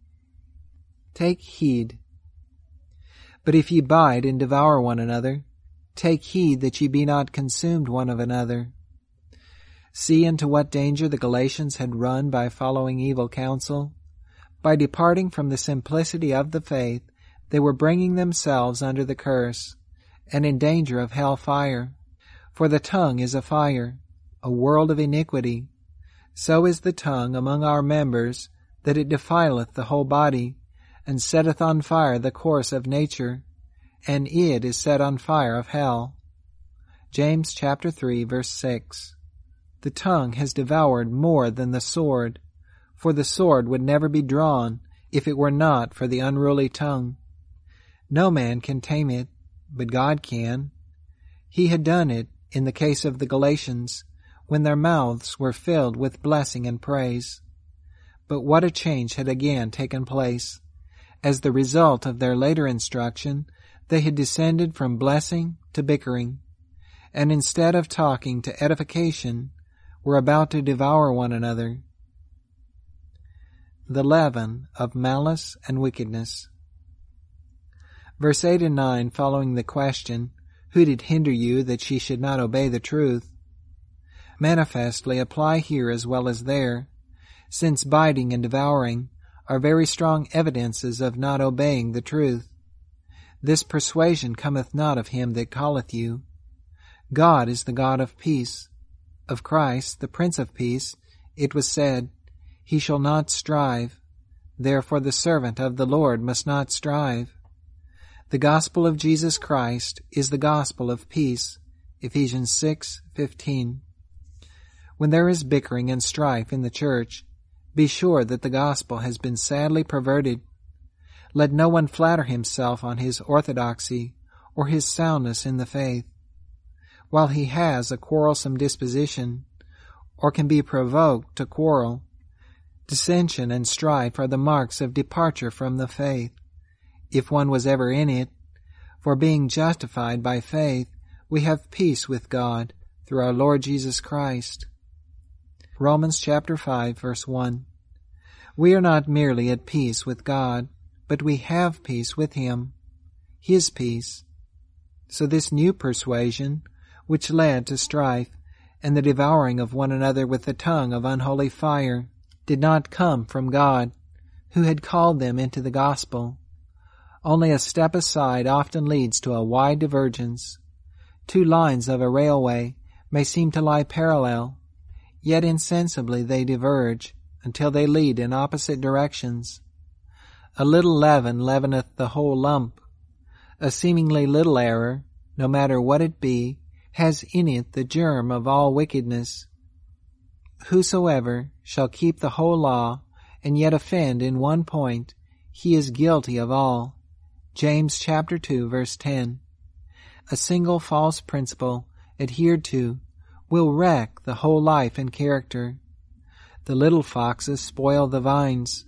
Take heed. But if ye bide and devour one another, take heed that ye be not consumed one of another. See into what danger the Galatians had run by following evil counsel. By departing from the simplicity of the faith, they were bringing themselves under the curse, and in danger of hell fire. For the tongue is a fire, a world of iniquity. So is the tongue among our members, that it defileth the whole body, and setteth on fire the course of nature, and it is set on fire of hell. James chapter three, verse six. The tongue has devoured more than the sword, for the sword would never be drawn if it were not for the unruly tongue. No man can tame it, but God can. He had done it in the case of the Galatians, when their mouths were filled with blessing and praise. But what a change had again taken place. As the result of their later instruction, they had descended from blessing to bickering, and instead of talking to edification, were about to devour one another. The leaven of malice and wickedness. Verse eight and nine, following the question, "Who did hinder you that ye should not obey the truth?" manifestly apply here as well as there, since biting and devouring are very strong evidences of not obeying the truth. This persuasion cometh not of him that calleth you. God is the God of peace. Of Christ, the Prince of Peace, it was said, He shall not strive. Therefore the servant of the Lord must not strive. The gospel of Jesus Christ is the gospel of peace. Ephesians six fifteen. When there is bickering and strife in the church, be sure that the gospel has been sadly perverted. Let no one flatter himself on his orthodoxy or his soundness in the faith. While he has a quarrelsome disposition, or can be provoked to quarrel, dissension and strife are the marks of departure from the faith, if one was ever in it, for being justified by faith, we have peace with God through our Lord Jesus Christ. Romans chapter five, verse one. We are not merely at peace with God, but we have peace with Him, His peace. So this new persuasion, which led to strife and the devouring of one another with the tongue of unholy fire, did not come from God, who had called them into the gospel. Only a step aside often leads to a wide divergence. Two lines of a railway may seem to lie parallel, yet insensibly they diverge until they lead in opposite directions. A little leaven leaveneth the whole lump. A seemingly little error, no matter what it be, has in it the germ of all wickedness. Whosoever shall keep the whole law, and yet offend in one point, he is guilty of all. James chapter two, verse ten. A single false principle adhered to will wreck the whole life and character. The little foxes spoil the vines.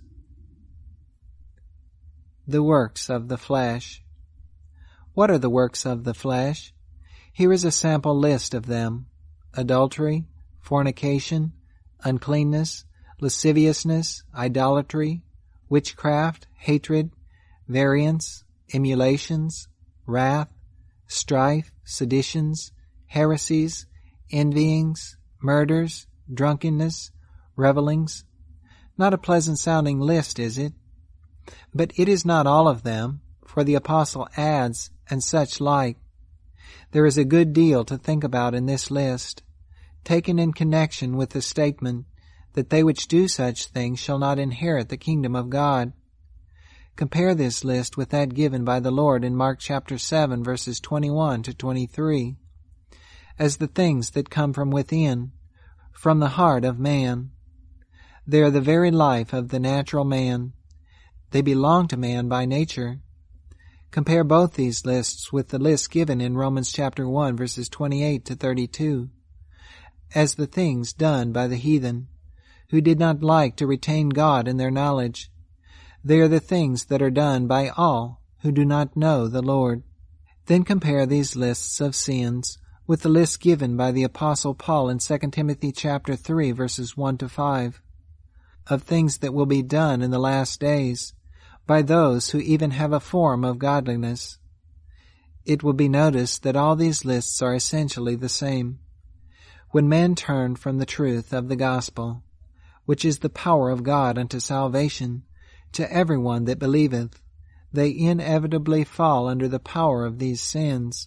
The works of the flesh. What are the works of the flesh? Here is a sample list of them: adultery, fornication, uncleanness, lasciviousness, idolatry, witchcraft, hatred, variance, emulations, wrath, strife, seditions, heresies, envyings, murders, drunkenness, revellings. Not a pleasant-sounding list, is it? But it is not all of them, for the apostle adds, and such like. There is a good deal to think about in this list, taken in connection with the statement that they which do such things shall not inherit the kingdom of God. Compare this list with that given by the Lord in Mark chapter seven, verses twenty-one to twenty-three, as the things that come from within, from the heart of man. They are the very life of the natural man. They belong to man by nature. Compare both these lists with the list given in Romans chapter one, verses twenty-eight to thirty-two, as the things done by the heathen, who did not like to retain God in their knowledge. They are the things that are done by all who do not know the Lord. Then compare these lists of sins with the list given by the Apostle Paul in Second Timothy chapter three, verses one to five, of things that will be done in the last days by those who even have a form of godliness. It will be noticed that all these lists are essentially the same. When men turn from the truth of the gospel, which is the power of God unto salvation, to everyone that believeth, they inevitably fall under the power of these sins.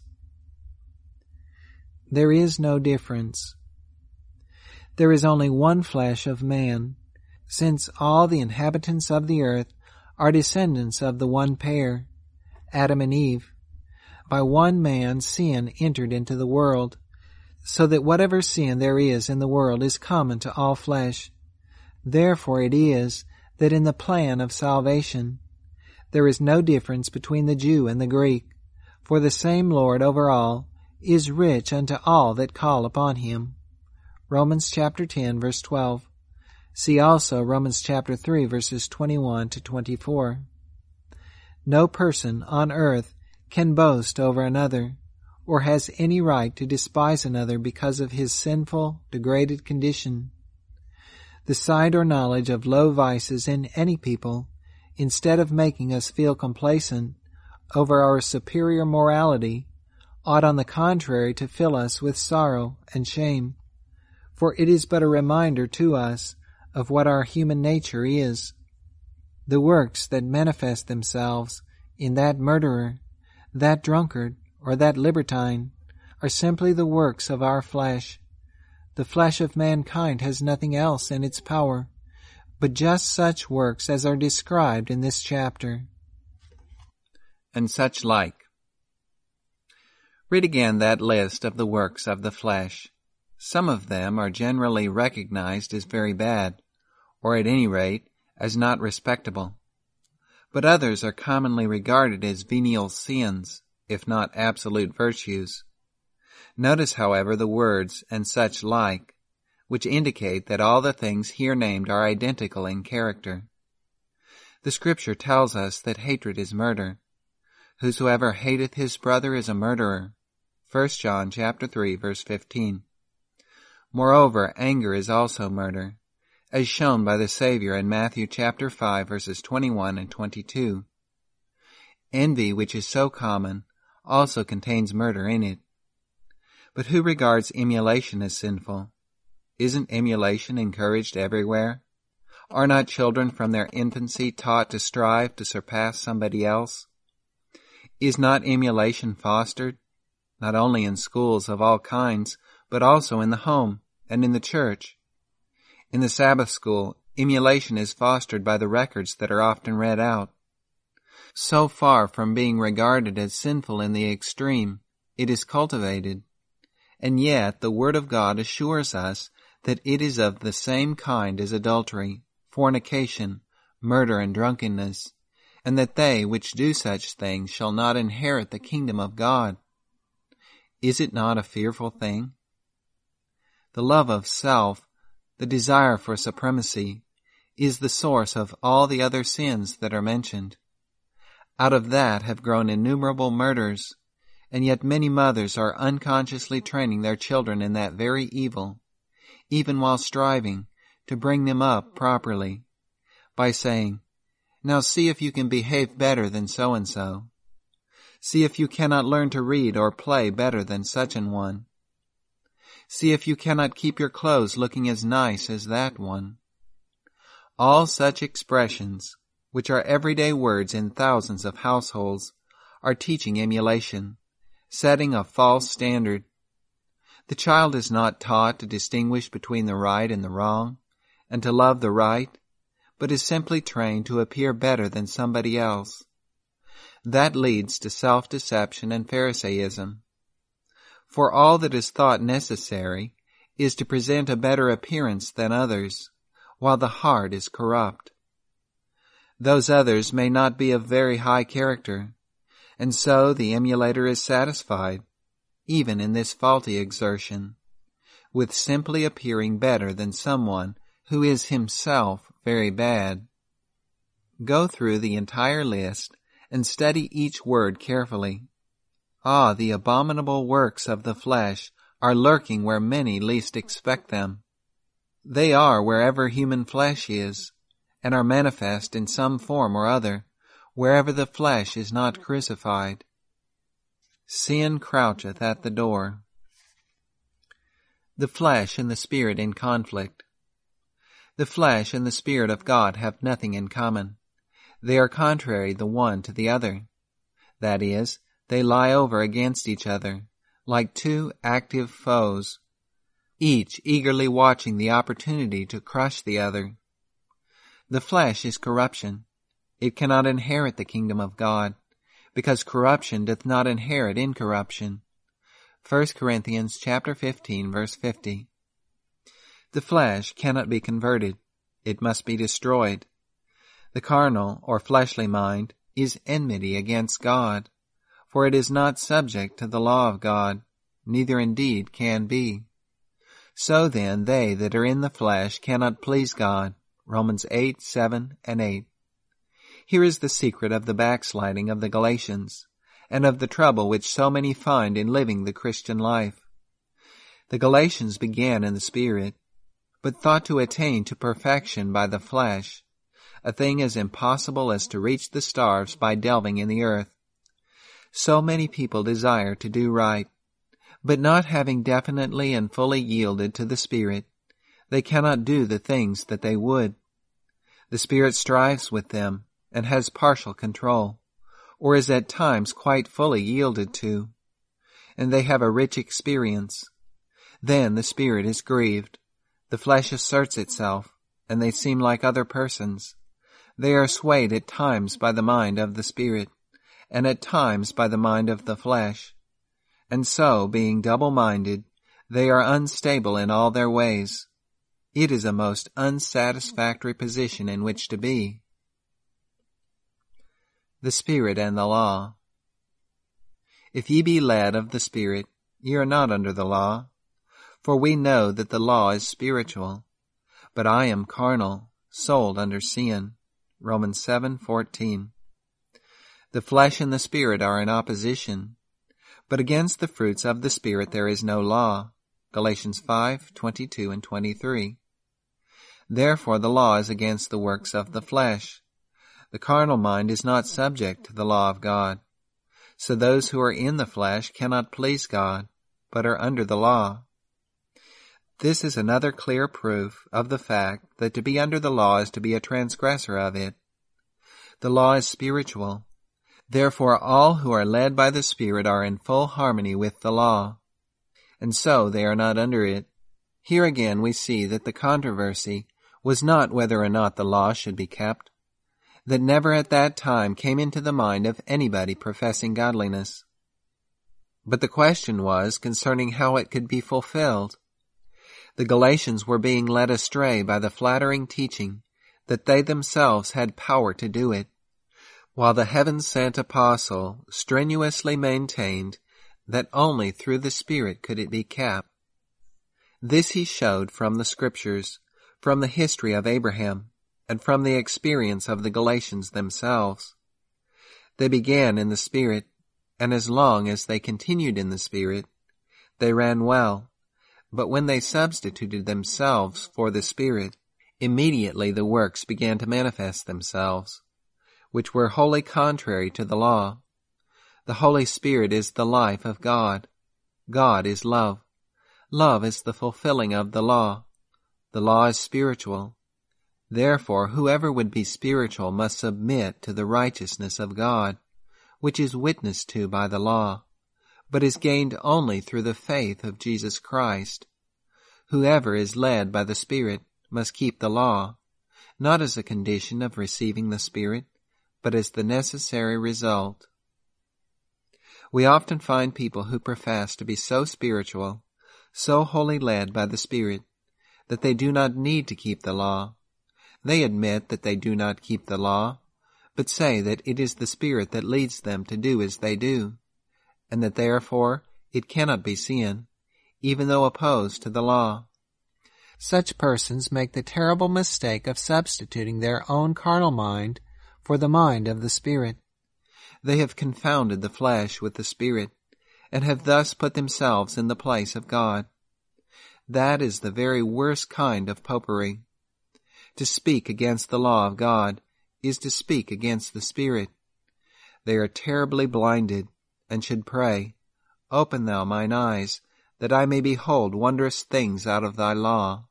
There is no difference. There is only one flesh of man, since all the inhabitants of the earth are descendants of the one pair, Adam and Eve. By one man sin entered into the world, so that whatever sin there is in the world is common to all flesh. Therefore it is that in the plan of salvation there is no difference between the Jew and the Greek, for the same Lord over all is rich unto all that call upon him. Romans chapter ten, verse twelve. See also Romans chapter three, verses twenty-one to twenty-four. No person on earth can boast over another, or has any right to despise another because of his sinful, degraded condition. The sight or knowledge of low vices in any people, instead of making us feel complacent over our superior morality, ought on the contrary to fill us with sorrow and shame, for it is but a reminder to us of what our human nature is. The works that manifest themselves in that murderer, that drunkard, or that libertine are simply the works of our flesh. The flesh of mankind has nothing else in its power, but just such works as are described in this chapter. And such like. Read again that list of the works of the flesh. Some of them are generally recognized as very bad, or at any rate, as not respectable. But others are commonly regarded as venial sins, if not absolute virtues. Notice, however, the words "and such like," which indicate that all the things here named are identical in character. The Scripture tells us that hatred is murder. Whosoever hateth his brother is a murderer. First John chapter three, verse fifteen. Moreover, anger is also murder, as shown by the Savior in Matthew chapter five, verses twenty-one and twenty-two. Envy, which is so common, also contains murder in it. But who regards emulation as sinful? Isn't emulation encouraged everywhere? Are not children from their infancy taught to strive to surpass somebody else? Is not emulation fostered, not only in schools of all kinds, but also in the home and in the church? In the Sabbath school, emulation is fostered by the records that are often read out. So far from being regarded as sinful in the extreme, it is cultivated. And yet the Word of God assures us that it is of the same kind as adultery, fornication, murder, and drunkenness, and that they which do such things shall not inherit the kingdom of God. Is it not a fearful thing? The love of self, the desire for supremacy, is the source of all the other sins that are mentioned. Out of that have grown innumerable murders, and yet many mothers are unconsciously training their children in that very evil, even while striving to bring them up properly, by saying, "Now see if you can behave better than so-and-so. See if you cannot learn to read or play better than such an one. See if you cannot keep your clothes looking as nice as that one." All such expressions, which are everyday words in thousands of households, are teaching emulation, setting a false standard. The child is not taught to distinguish between the right and the wrong, and to love the right, but is simply trained to appear better than somebody else. That leads to self-deception and Pharisaism. For all that is thought necessary is to present a better appearance than others, while the heart is corrupt. Those others may not be of very high character, and so the emulator is satisfied, even in this faulty exertion, with simply appearing better than someone who is himself very bad. Go through the entire list and study each word carefully. Ah, the abominable works of the flesh are lurking where many least expect them. They are wherever human flesh is, and are manifest in some form or other, wherever the flesh is not crucified. Sin croucheth at the door. The flesh and the Spirit in conflict. The flesh and the Spirit of God have nothing in common. They are contrary the one to the other. That is, they lie over against each other, like two active foes, each eagerly watching the opportunity to crush the other. The flesh is corruption. It cannot inherit the kingdom of God, because corruption doth not inherit incorruption. First Corinthians chapter fifteen, verse fifty. The flesh cannot be converted. It must be destroyed. The carnal or fleshly mind is enmity against God, for it is not subject to the law of God, neither indeed can be. So then they that are in the flesh cannot please God. Romans eight, seven, and eight. Here is the secret of the backsliding of the Galatians, and of the trouble which so many find in living the Christian life. The Galatians began in the Spirit, but thought to attain to perfection by the flesh, a thing as impossible as to reach the stars by delving in the earth. So many people desire to do right, but not having definitely and fully yielded to the Spirit, they cannot do the things that they would. The Spirit strives with them and has partial control, or is at times quite fully yielded to, and they have a rich experience. Then the Spirit is grieved. The flesh asserts itself, and they seem like other persons. They are swayed at times by the mind of the Spirit, and at times by the mind of the flesh. And so, being double-minded, they are unstable in all their ways. It is a most unsatisfactory position in which to be. The Spirit and the Law. If ye be led of the Spirit, ye are not under the law. For we know that the law is spiritual, but I am carnal, sold under sin. Romans seven fourteen. The flesh and the Spirit are in opposition, but against the fruits of the Spirit there is no law. Galatians five twenty-two and twenty-three. Therefore the law is against the works of the flesh. The carnal mind is not subject to the law of God. So those who are in the flesh cannot please God, but are under the law. This is another clear proof of the fact that to be under the law is to be a transgressor of it. The law is spiritual. Therefore all who are led by the Spirit are in full harmony with the law, and so they are not under it. Here again we see that the controversy was not whether or not the law should be kept. That never at that time came into the mind of anybody professing godliness. But the question was concerning how it could be fulfilled. The Galatians were being led astray by the flattering teaching that they themselves had power to do it, while the heaven-sent apostle strenuously maintained that only through the Spirit could it be kept. This he showed from the Scriptures, from the history of Abraham, and from the experience of the Galatians themselves. They began in the Spirit, and as long as they continued in the Spirit, they ran well. But when they substituted themselves for the Spirit, immediately the works began to manifest themselves, which were wholly contrary to the law. The Holy Spirit is the life of God. God is love. Love is the fulfilling of the law. The law is spiritual. Therefore, whoever would be spiritual must submit to the righteousness of God, which is witnessed to by the law, but is gained only through the faith of Jesus Christ. Whoever is led by the Spirit must keep the law, not as a condition of receiving the Spirit, but as the necessary result. We often find people who profess to be so spiritual, so wholly led by the Spirit, that they do not need to keep the law. They admit that they do not keep the law, but say that it is the Spirit that leads them to do as they do, and that therefore it cannot be sin, even though opposed to the law. Such persons make the terrible mistake of substituting their own carnal mind for the mind of the Spirit. They have confounded the flesh with the Spirit, and have thus put themselves in the place of God. That is the very worst kind of popery. To speak against the law of God is to speak against the Spirit. They are terribly blinded, and should pray, "Open thou mine eyes, that I may behold wondrous things out of thy law."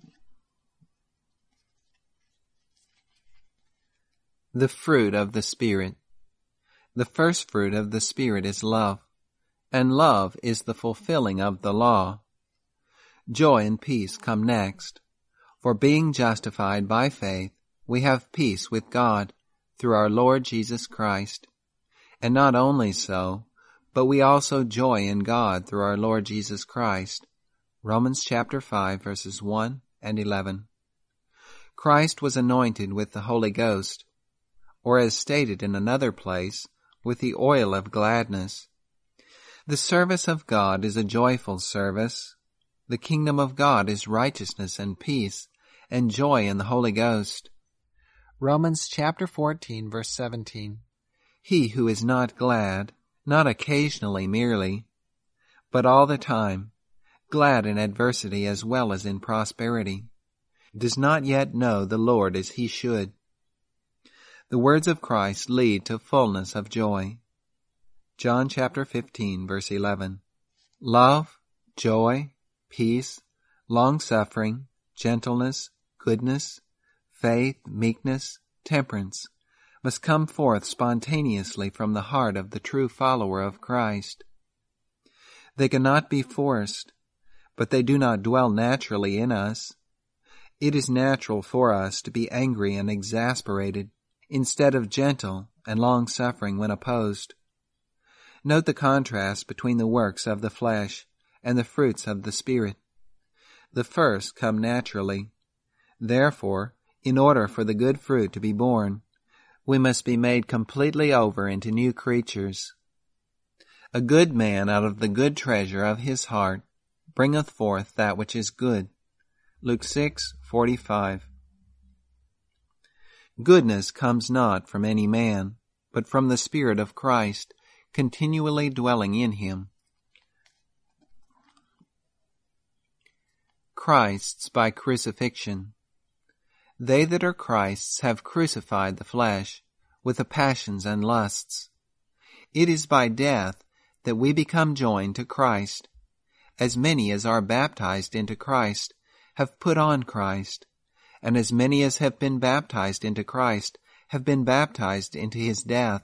The fruit of the Spirit. The first fruit of the Spirit is love, and love is the fulfilling of the law. Joy and peace come next. For being justified by faith, we have peace with God through our Lord Jesus Christ. And not only so, but we also joy in God through our Lord Jesus Christ. Romans chapter five, verses one and eleven. Christ was anointed with the Holy Ghost, or as stated in another place, with the oil of gladness. The service of God is a joyful service. The kingdom of God is righteousness and peace, and joy in the Holy Ghost. Romans chapter fourteen, verse seventeen. He who is not glad, not occasionally merely, but all the time, glad in adversity as well as in prosperity, does not yet know the Lord as he should. The words of Christ lead to fullness of joy. John chapter fifteen, verse eleven. Love, joy, peace, long-suffering, gentleness, goodness, faith, meekness, temperance must come forth spontaneously from the heart of the true follower of Christ. They cannot be forced, but they do not dwell naturally in us. It is natural for us to be angry and exasperated, instead of gentle and long-suffering when opposed. Note the contrast between the works of the flesh and the fruits of the Spirit. The first come naturally. Therefore, in order for the good fruit to be borne, we must be made completely over into new creatures. A good man out of the good treasure of his heart bringeth forth that which is good. Luke six forty-five. Goodness comes not from any man, but from the Spirit of Christ, continually dwelling in him. Christ's by crucifixion. They that are Christ's have crucified the flesh, with the passions and lusts. It is by death that we become joined to Christ. As many as are baptized into Christ have put on Christ, and as many as have been baptized into Christ have been baptized into his death.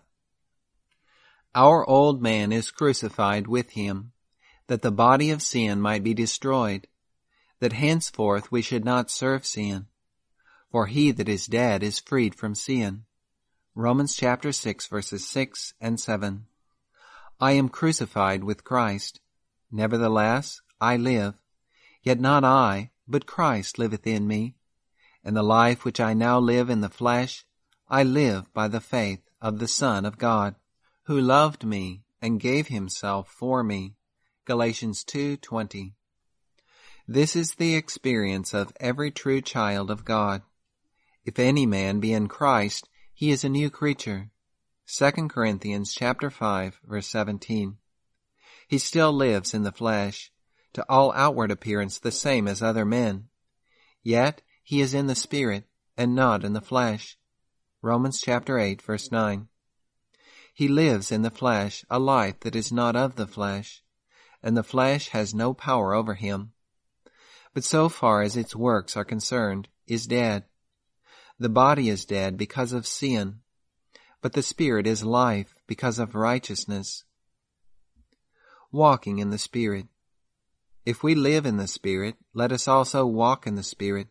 Our old man is crucified with him, that the body of sin might be destroyed, that henceforth we should not serve sin. For he that is dead is freed from sin. Romans chapter six verses six and seven. I am crucified with Christ. Nevertheless, I live. Yet not I, but Christ liveth in me. And the life which I now live in the flesh, I live by the faith of the Son of God, who loved me and gave himself for me. Galatians two twenty. This is the experience of every true child of God. If any man be in Christ, he is a new creature. Second Corinthians chapter five, verse seventeen. He still lives in the flesh, to all outward appearance the same as other men. Yet he is in the Spirit, and not in the flesh. Romans chapter eight, verse nine. He lives in the flesh a life that is not of the flesh, and the flesh has no power over him, but so far as its works are concerned, is dead. The body is dead because of sin, but the Spirit is life because of righteousness. Walking in the Spirit. If we live in the Spirit, let us also walk in the Spirit.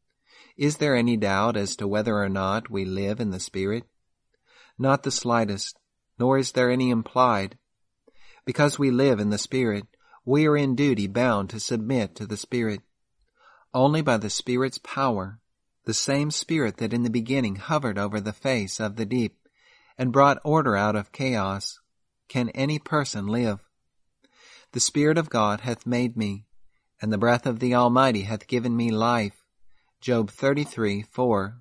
Is there any doubt as to whether or not we live in the Spirit? Not the slightest, nor is there any implied. Because we live in the Spirit, we are in duty bound to submit to the Spirit. Only by the Spirit's power, the same Spirit that in the beginning hovered over the face of the deep and brought order out of chaos, can any person live. The Spirit of God hath made me, and the breath of the Almighty hath given me life. Job thirty-three four.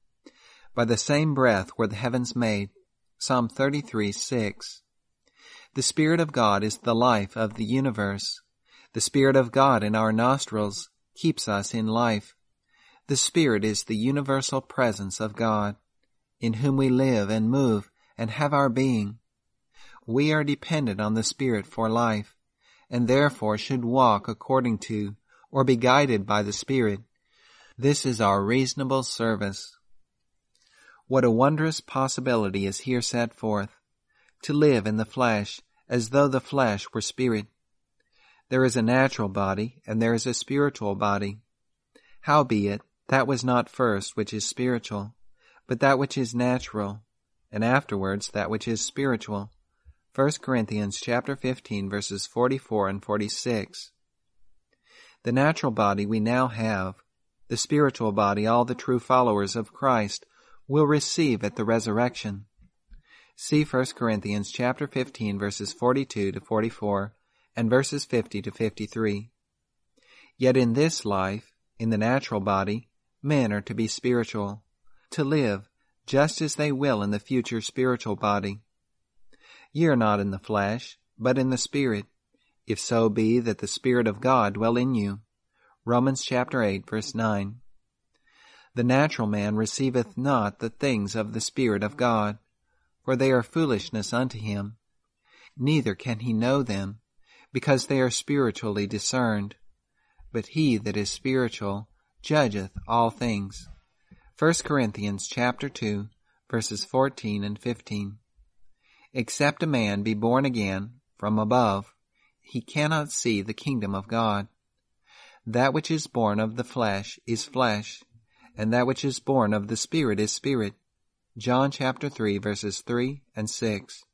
By the same breath were the heavens made. Psalm thirty-three six. The Spirit of God is the life of the universe. The Spirit of God in our nostrils keeps us in life. The Spirit is the universal presence of God, in whom we live and move and have our being. We are dependent on the Spirit for life, and therefore should walk according to or be guided by the Spirit. This is our reasonable service. What a wondrous possibility is here set forth, to live in the flesh as though the flesh were spirit. There is a natural body, and there is a spiritual body. Howbeit, that was not first which is spiritual, but that which is natural, and afterwards that which is spiritual. First Corinthians chapter fifteen, verses forty-four and forty-six. The natural body we now have, the spiritual body all the true followers of Christ will receive at the resurrection. See First Corinthians chapter fifteen, verses forty-two to forty-four, and verses fifty to fifty-three. Yet in this life, in the natural body, men are to be spiritual, to live just as they will in the future spiritual body. Ye are not in the flesh, but in the Spirit, if so be that the Spirit of God dwell in you. Romans chapter eight, verse nine. The natural man receiveth not the things of the Spirit of God, for they are foolishness unto him. Neither can he know them, because they are spiritually discerned. But he that is spiritual judgeth all things. First Corinthians chapter two, verses fourteen and fifteen. Except a man be born again from above, he cannot see the kingdom of God. That which is born of the flesh is flesh, and that which is born of the Spirit is spirit. John chapter three, verses three and six.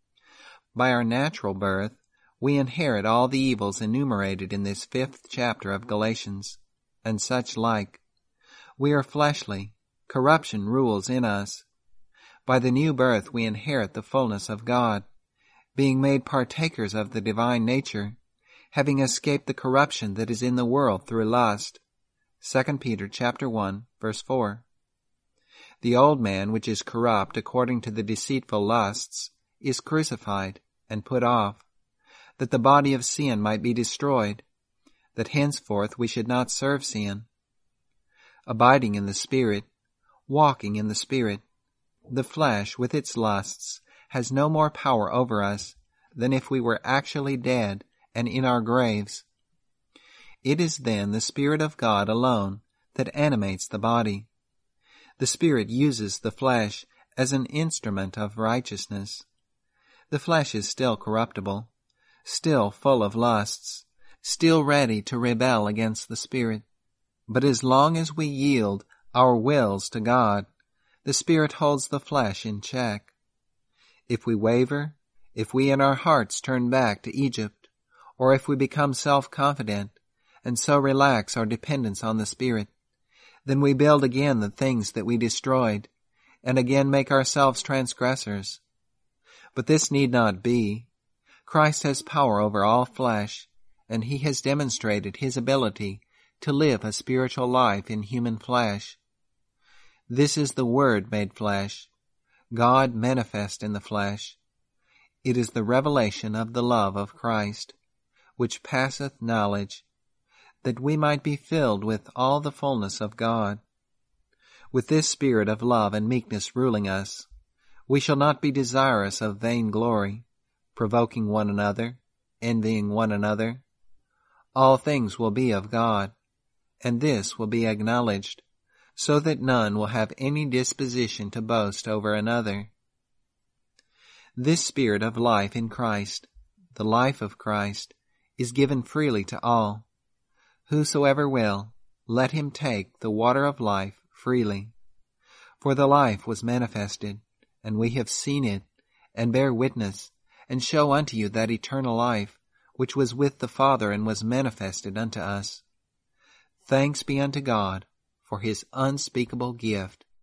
By our natural birth, we inherit all the evils enumerated in this fifth chapter of Galatians, and such like. We are fleshly. Corruption rules in us. By the new birth we inherit the fullness of God, being made partakers of the divine nature, having escaped the corruption that is in the world through lust. Second Peter chapter one, verse four. The old man, which is corrupt according to the deceitful lusts, is crucified and put off, that the body of sin might be destroyed, that henceforth we should not serve sin. Abiding in the Spirit, walking in the Spirit, the flesh with its lusts has no more power over us than if we were actually dead and in our graves. It is then the Spirit of God alone that animates the body. The Spirit uses the flesh as an instrument of righteousness. The flesh is still corruptible, still full of lusts, still ready to rebel against the Spirit. But as long as we yield our wills to God, the Spirit holds the flesh in check. If we waver, if we in our hearts turn back to Egypt, or if we become self-confident and so relax our dependence on the Spirit, then we build again the things that we destroyed, and again make ourselves transgressors. But this need not be. Christ has power over all flesh, and he has demonstrated his ability to live a spiritual life in human flesh. This is the Word made flesh, God manifest in the flesh. It is the revelation of the love of Christ, which passeth knowledge, that we might be filled with all the fullness of God. With this spirit of love and meekness ruling us, we shall not be desirous of vain glory, provoking one another, envying one another. All things will be of God, and this will be acknowledged, so that none will have any disposition to boast over another. This spirit of life in Christ, the life of Christ, is given freely to all. Whosoever will, let him take the water of life freely. For the life was manifested, and we have seen it, and bear witness, and show unto you that eternal life, which was with the Father and was manifested unto us. Thanks be unto God for his unspeakable gift